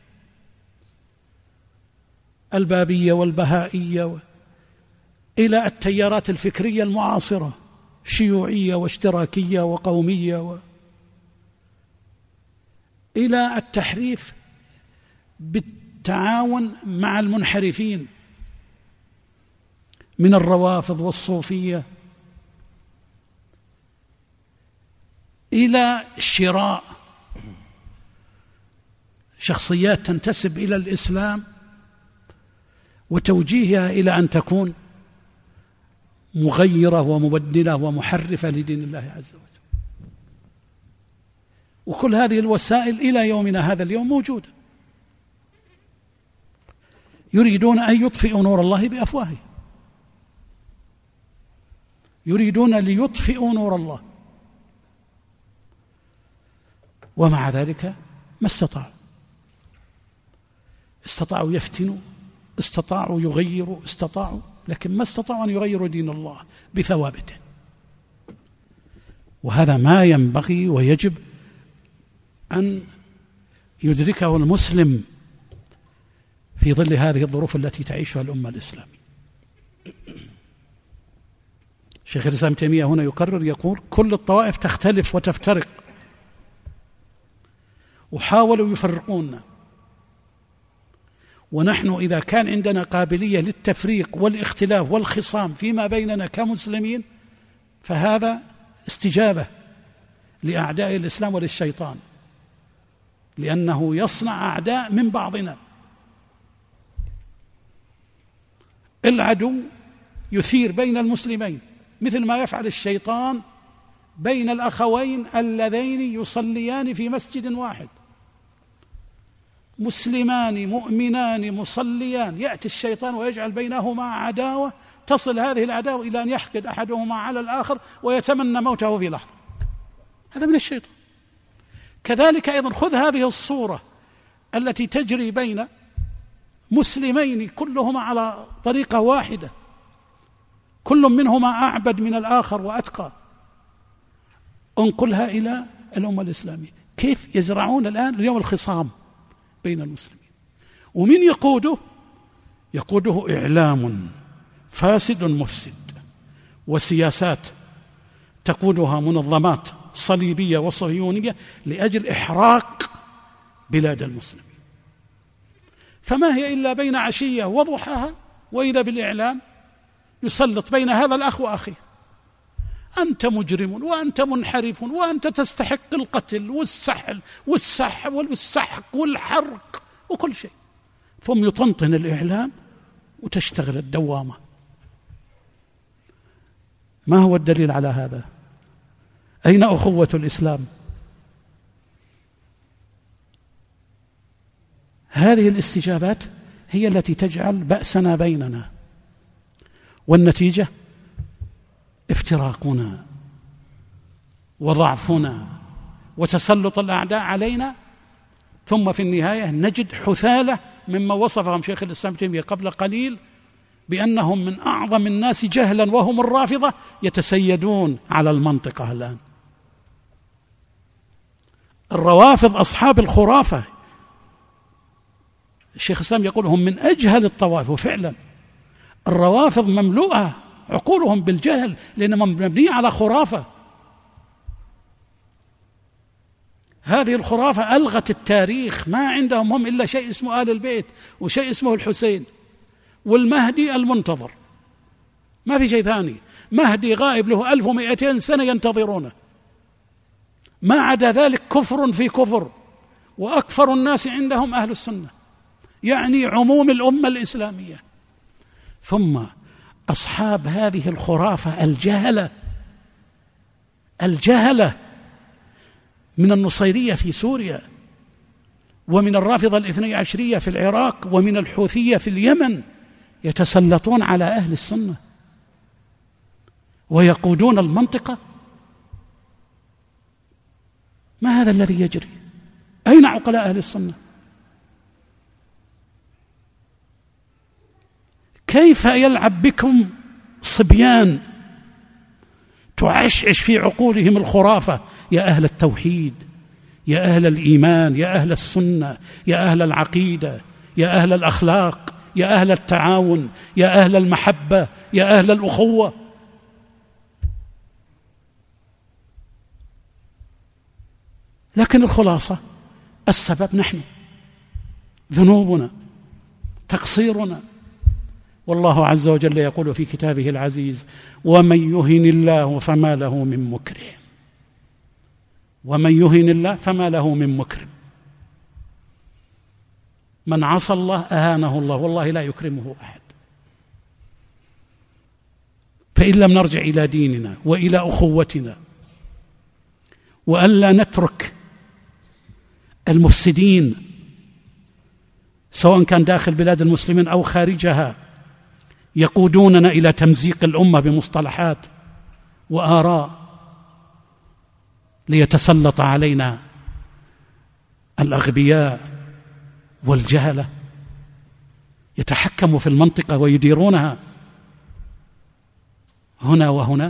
البابية والبهائية، إلى التيارات الفكرية المعاصرة شيوعية واشتراكية وقومية، و... إلى التحريف بالتعاون مع المنحرفين من الروافض والصوفية، إلى شراء شخصيات تنتسب إلى الإسلام وتوجيهها إلى أن تكون مغيرة ومبدلة ومحرفة لدين الله عز وجل. وكل هذه الوسائل إلى يومنا هذا اليوم موجودة. يريدون أن يطفئوا نور الله بأفواههم، يريدون ليطفئوا نور الله، ومع ذلك ما استطاعوا. استطاعوا يفتنوا، استطاعوا يغيروا، استطاعوا، لكن ما استطاعوا أن يغيروا دين الله بثوابته. وهذا ما ينبغي ويجب أن يدركه المسلم في ظل هذه الظروف التي تعيشها الأمة الإسلامية. شيخ الإسلام ابن تيمية هنا يكرر يقول: كل الطوائف تختلف وتفترق، وحاولوا يفرقوننا، ونحن إذا كان عندنا قابلية للتفريق والاختلاف والخصام فيما بيننا كمسلمين فهذا استجابة لأعداء الإسلام وللشيطان، لأنه يصنع أعداء من بعضنا. العدو يثير بين المسلمين مثل ما يفعل الشيطان بين الأخوين اللذين يصليان في مسجد واحد، مسلمان مؤمنان مصليان، يأتي الشيطان ويجعل بينهما عداوة تصل هذه العداوة إلى أن يحقد أحدهما على الآخر ويتمنى موته في لحظة. هذا من الشيطان. كذلك أيضا خذ هذه الصورة التي تجري بين مسلمين كلهما على طريقة واحدة، كل منهما أعبد من الآخر وأتقى، انقلها إلى الأمة الإسلامية. كيف يزرعون الآن اليوم الخصام بين المسلمين؟ ومن يقوده؟ يقوده إعلام فاسد مفسد، وسياسات تقودها منظمات صليبية وصهيونية لأجل إحراق بلاد المسلمين. فما هي إلا بين عشية وضحاها وإذا بالإعلام يسلط بين هذا الأخ وأخيه: أنت مجرم وأنت منحرف وأنت تستحق القتل والسحل والسحب والسحق والحرق وكل شيء، ثم يطنطن الإعلام وتشتغل الدوامة. ما هو الدليل على هذا؟ أين أخوة الإسلام؟ هذه الاستجابات هي التي تجعل بأسنا بيننا، والنتيجة افتراقنا وضعفنا وتسلط الأعداء علينا، ثم في النهاية نجد حثالة مما وصفهم شيخ الإسلام ابن تيمية قبل قليل بأنهم من أعظم الناس جهلا وهم الرافضة يتسيدون على المنطقة الآن. الروافض أصحاب الخرافة، الشيخ الإسلام يقول هم من أجهل الطوائف، وفعلا الروافض مملوءة عقولهم بالجهل لأنهم مبنية على خرافة. هذه الخرافة ألغت التاريخ، ما عندهم هم إلا شيء اسمه آل البيت وشيء اسمه الحسين والمهدي المنتظر، ما في شيء ثاني. مهدي غائب له ألف ومئتين سنة ينتظرونه، ما عدا ذلك كفر في كفر، وأكفر الناس عندهم أهل السنة، يعني عموم الأمة الإسلامية. ثم أصحاب هذه الخرافة الجهلة الجهلة من النصيرية في سوريا، ومن الرافضة الاثني عشرية في العراق، ومن الحوثية في اليمن، يتسلطون على أهل السنة ويقودون المنطقة. ما هذا الذي يجري؟ أين عقلاء أهل السنة؟ كيف يلعب بكم صبيان تعشعش في عقولهم الخرافة يا أهل التوحيد، يا أهل الإيمان، يا أهل السنة، يا أهل العقيدة، يا أهل الأخلاق، يا أهل التعاون، يا أهل المحبة، يا أهل الأخوة. لكن الخلاصة السبب نحن، ذنوبنا، تقصيرنا. والله عز وجل يقول في كتابه العزيز: ومن يهن الله فما له من مكرم. ومن يهن الله فما له من مكرم. من عصى الله أهانه الله، والله لا يكرمه أحد. فإن لم نرجع إلى ديننا وإلى أخوتنا، وألا نترك المفسدين سواء كان داخل بلاد المسلمين أو خارجها يقودوننا إلى تمزيق الأمة بمصطلحات وآراء ليتسلط علينا الأغبياء والجهلة، يتحكموا في المنطقة ويديرونها هنا وهناك.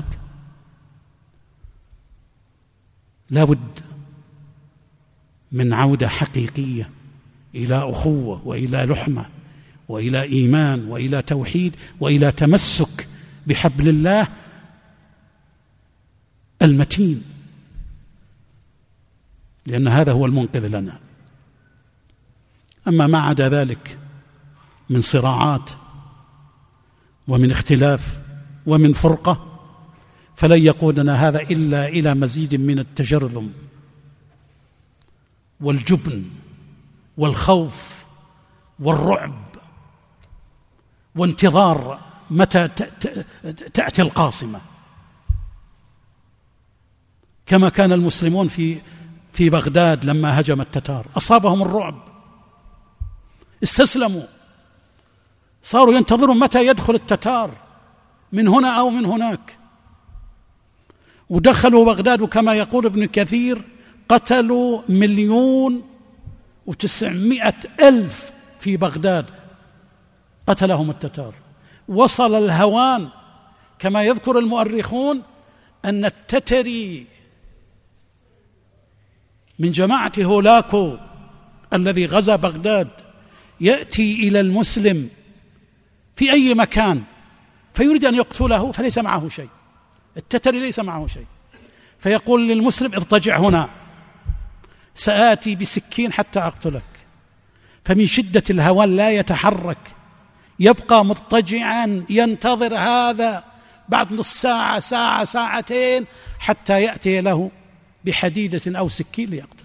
لا بد من عودة حقيقية إلى أخوة وإلى لحمة وإلى إيمان وإلى توحيد وإلى تمسك بحبل الله المتين، لأن هذا هو المنقذ لنا. أما ما عدا ذلك من صراعات ومن اختلاف ومن فرقة فلن يقودنا هذا إلا إلى مزيد من التجرذم والجبن والخوف والرعب وانتظار متى تأتي القاصمة، كما كان المسلمون في في بغداد لما هجم التتار، أصابهم الرعب، استسلموا، صاروا ينتظرون متى يدخل التتار من هنا أو من هناك، ودخلوا بغداد. وكما يقول ابن كثير قتلوا مليون وتسعمائة ألف في بغداد، قتلهم التتار. وصل الهوان كما يذكر المؤرخون أن التتري من جماعة هولاكو الذي غزا بغداد يأتي إلى المسلم في أي مكان فيريد أن يقتله فليس معه شيء، التتري ليس معه شيء، فيقول للمسلم: اضطجع هنا سآتي بسكين حتى أقتلك. فمن شدة الهوان لا يتحرك، يبقى مضطجعا ينتظر هذا، بعد نص ساعة ساعة ساعتين حتى يأتي له بحديدة أو سكين ليقتله.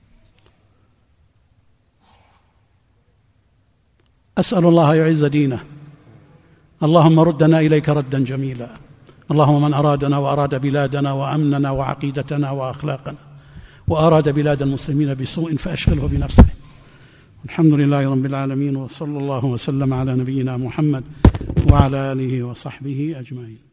أسأل الله يعز دينه. اللهم ردنا إليك ردا جميلا. اللهم من أرادنا وأراد بلادنا وأمننا وعقيدتنا وأخلاقنا وأراد بلاد المسلمين بسوء فأشغله بنفسه. الحمد لله رب العالمين، وصلى الله وسلم على نبينا محمد وعلى آله وصحبه أجمعين.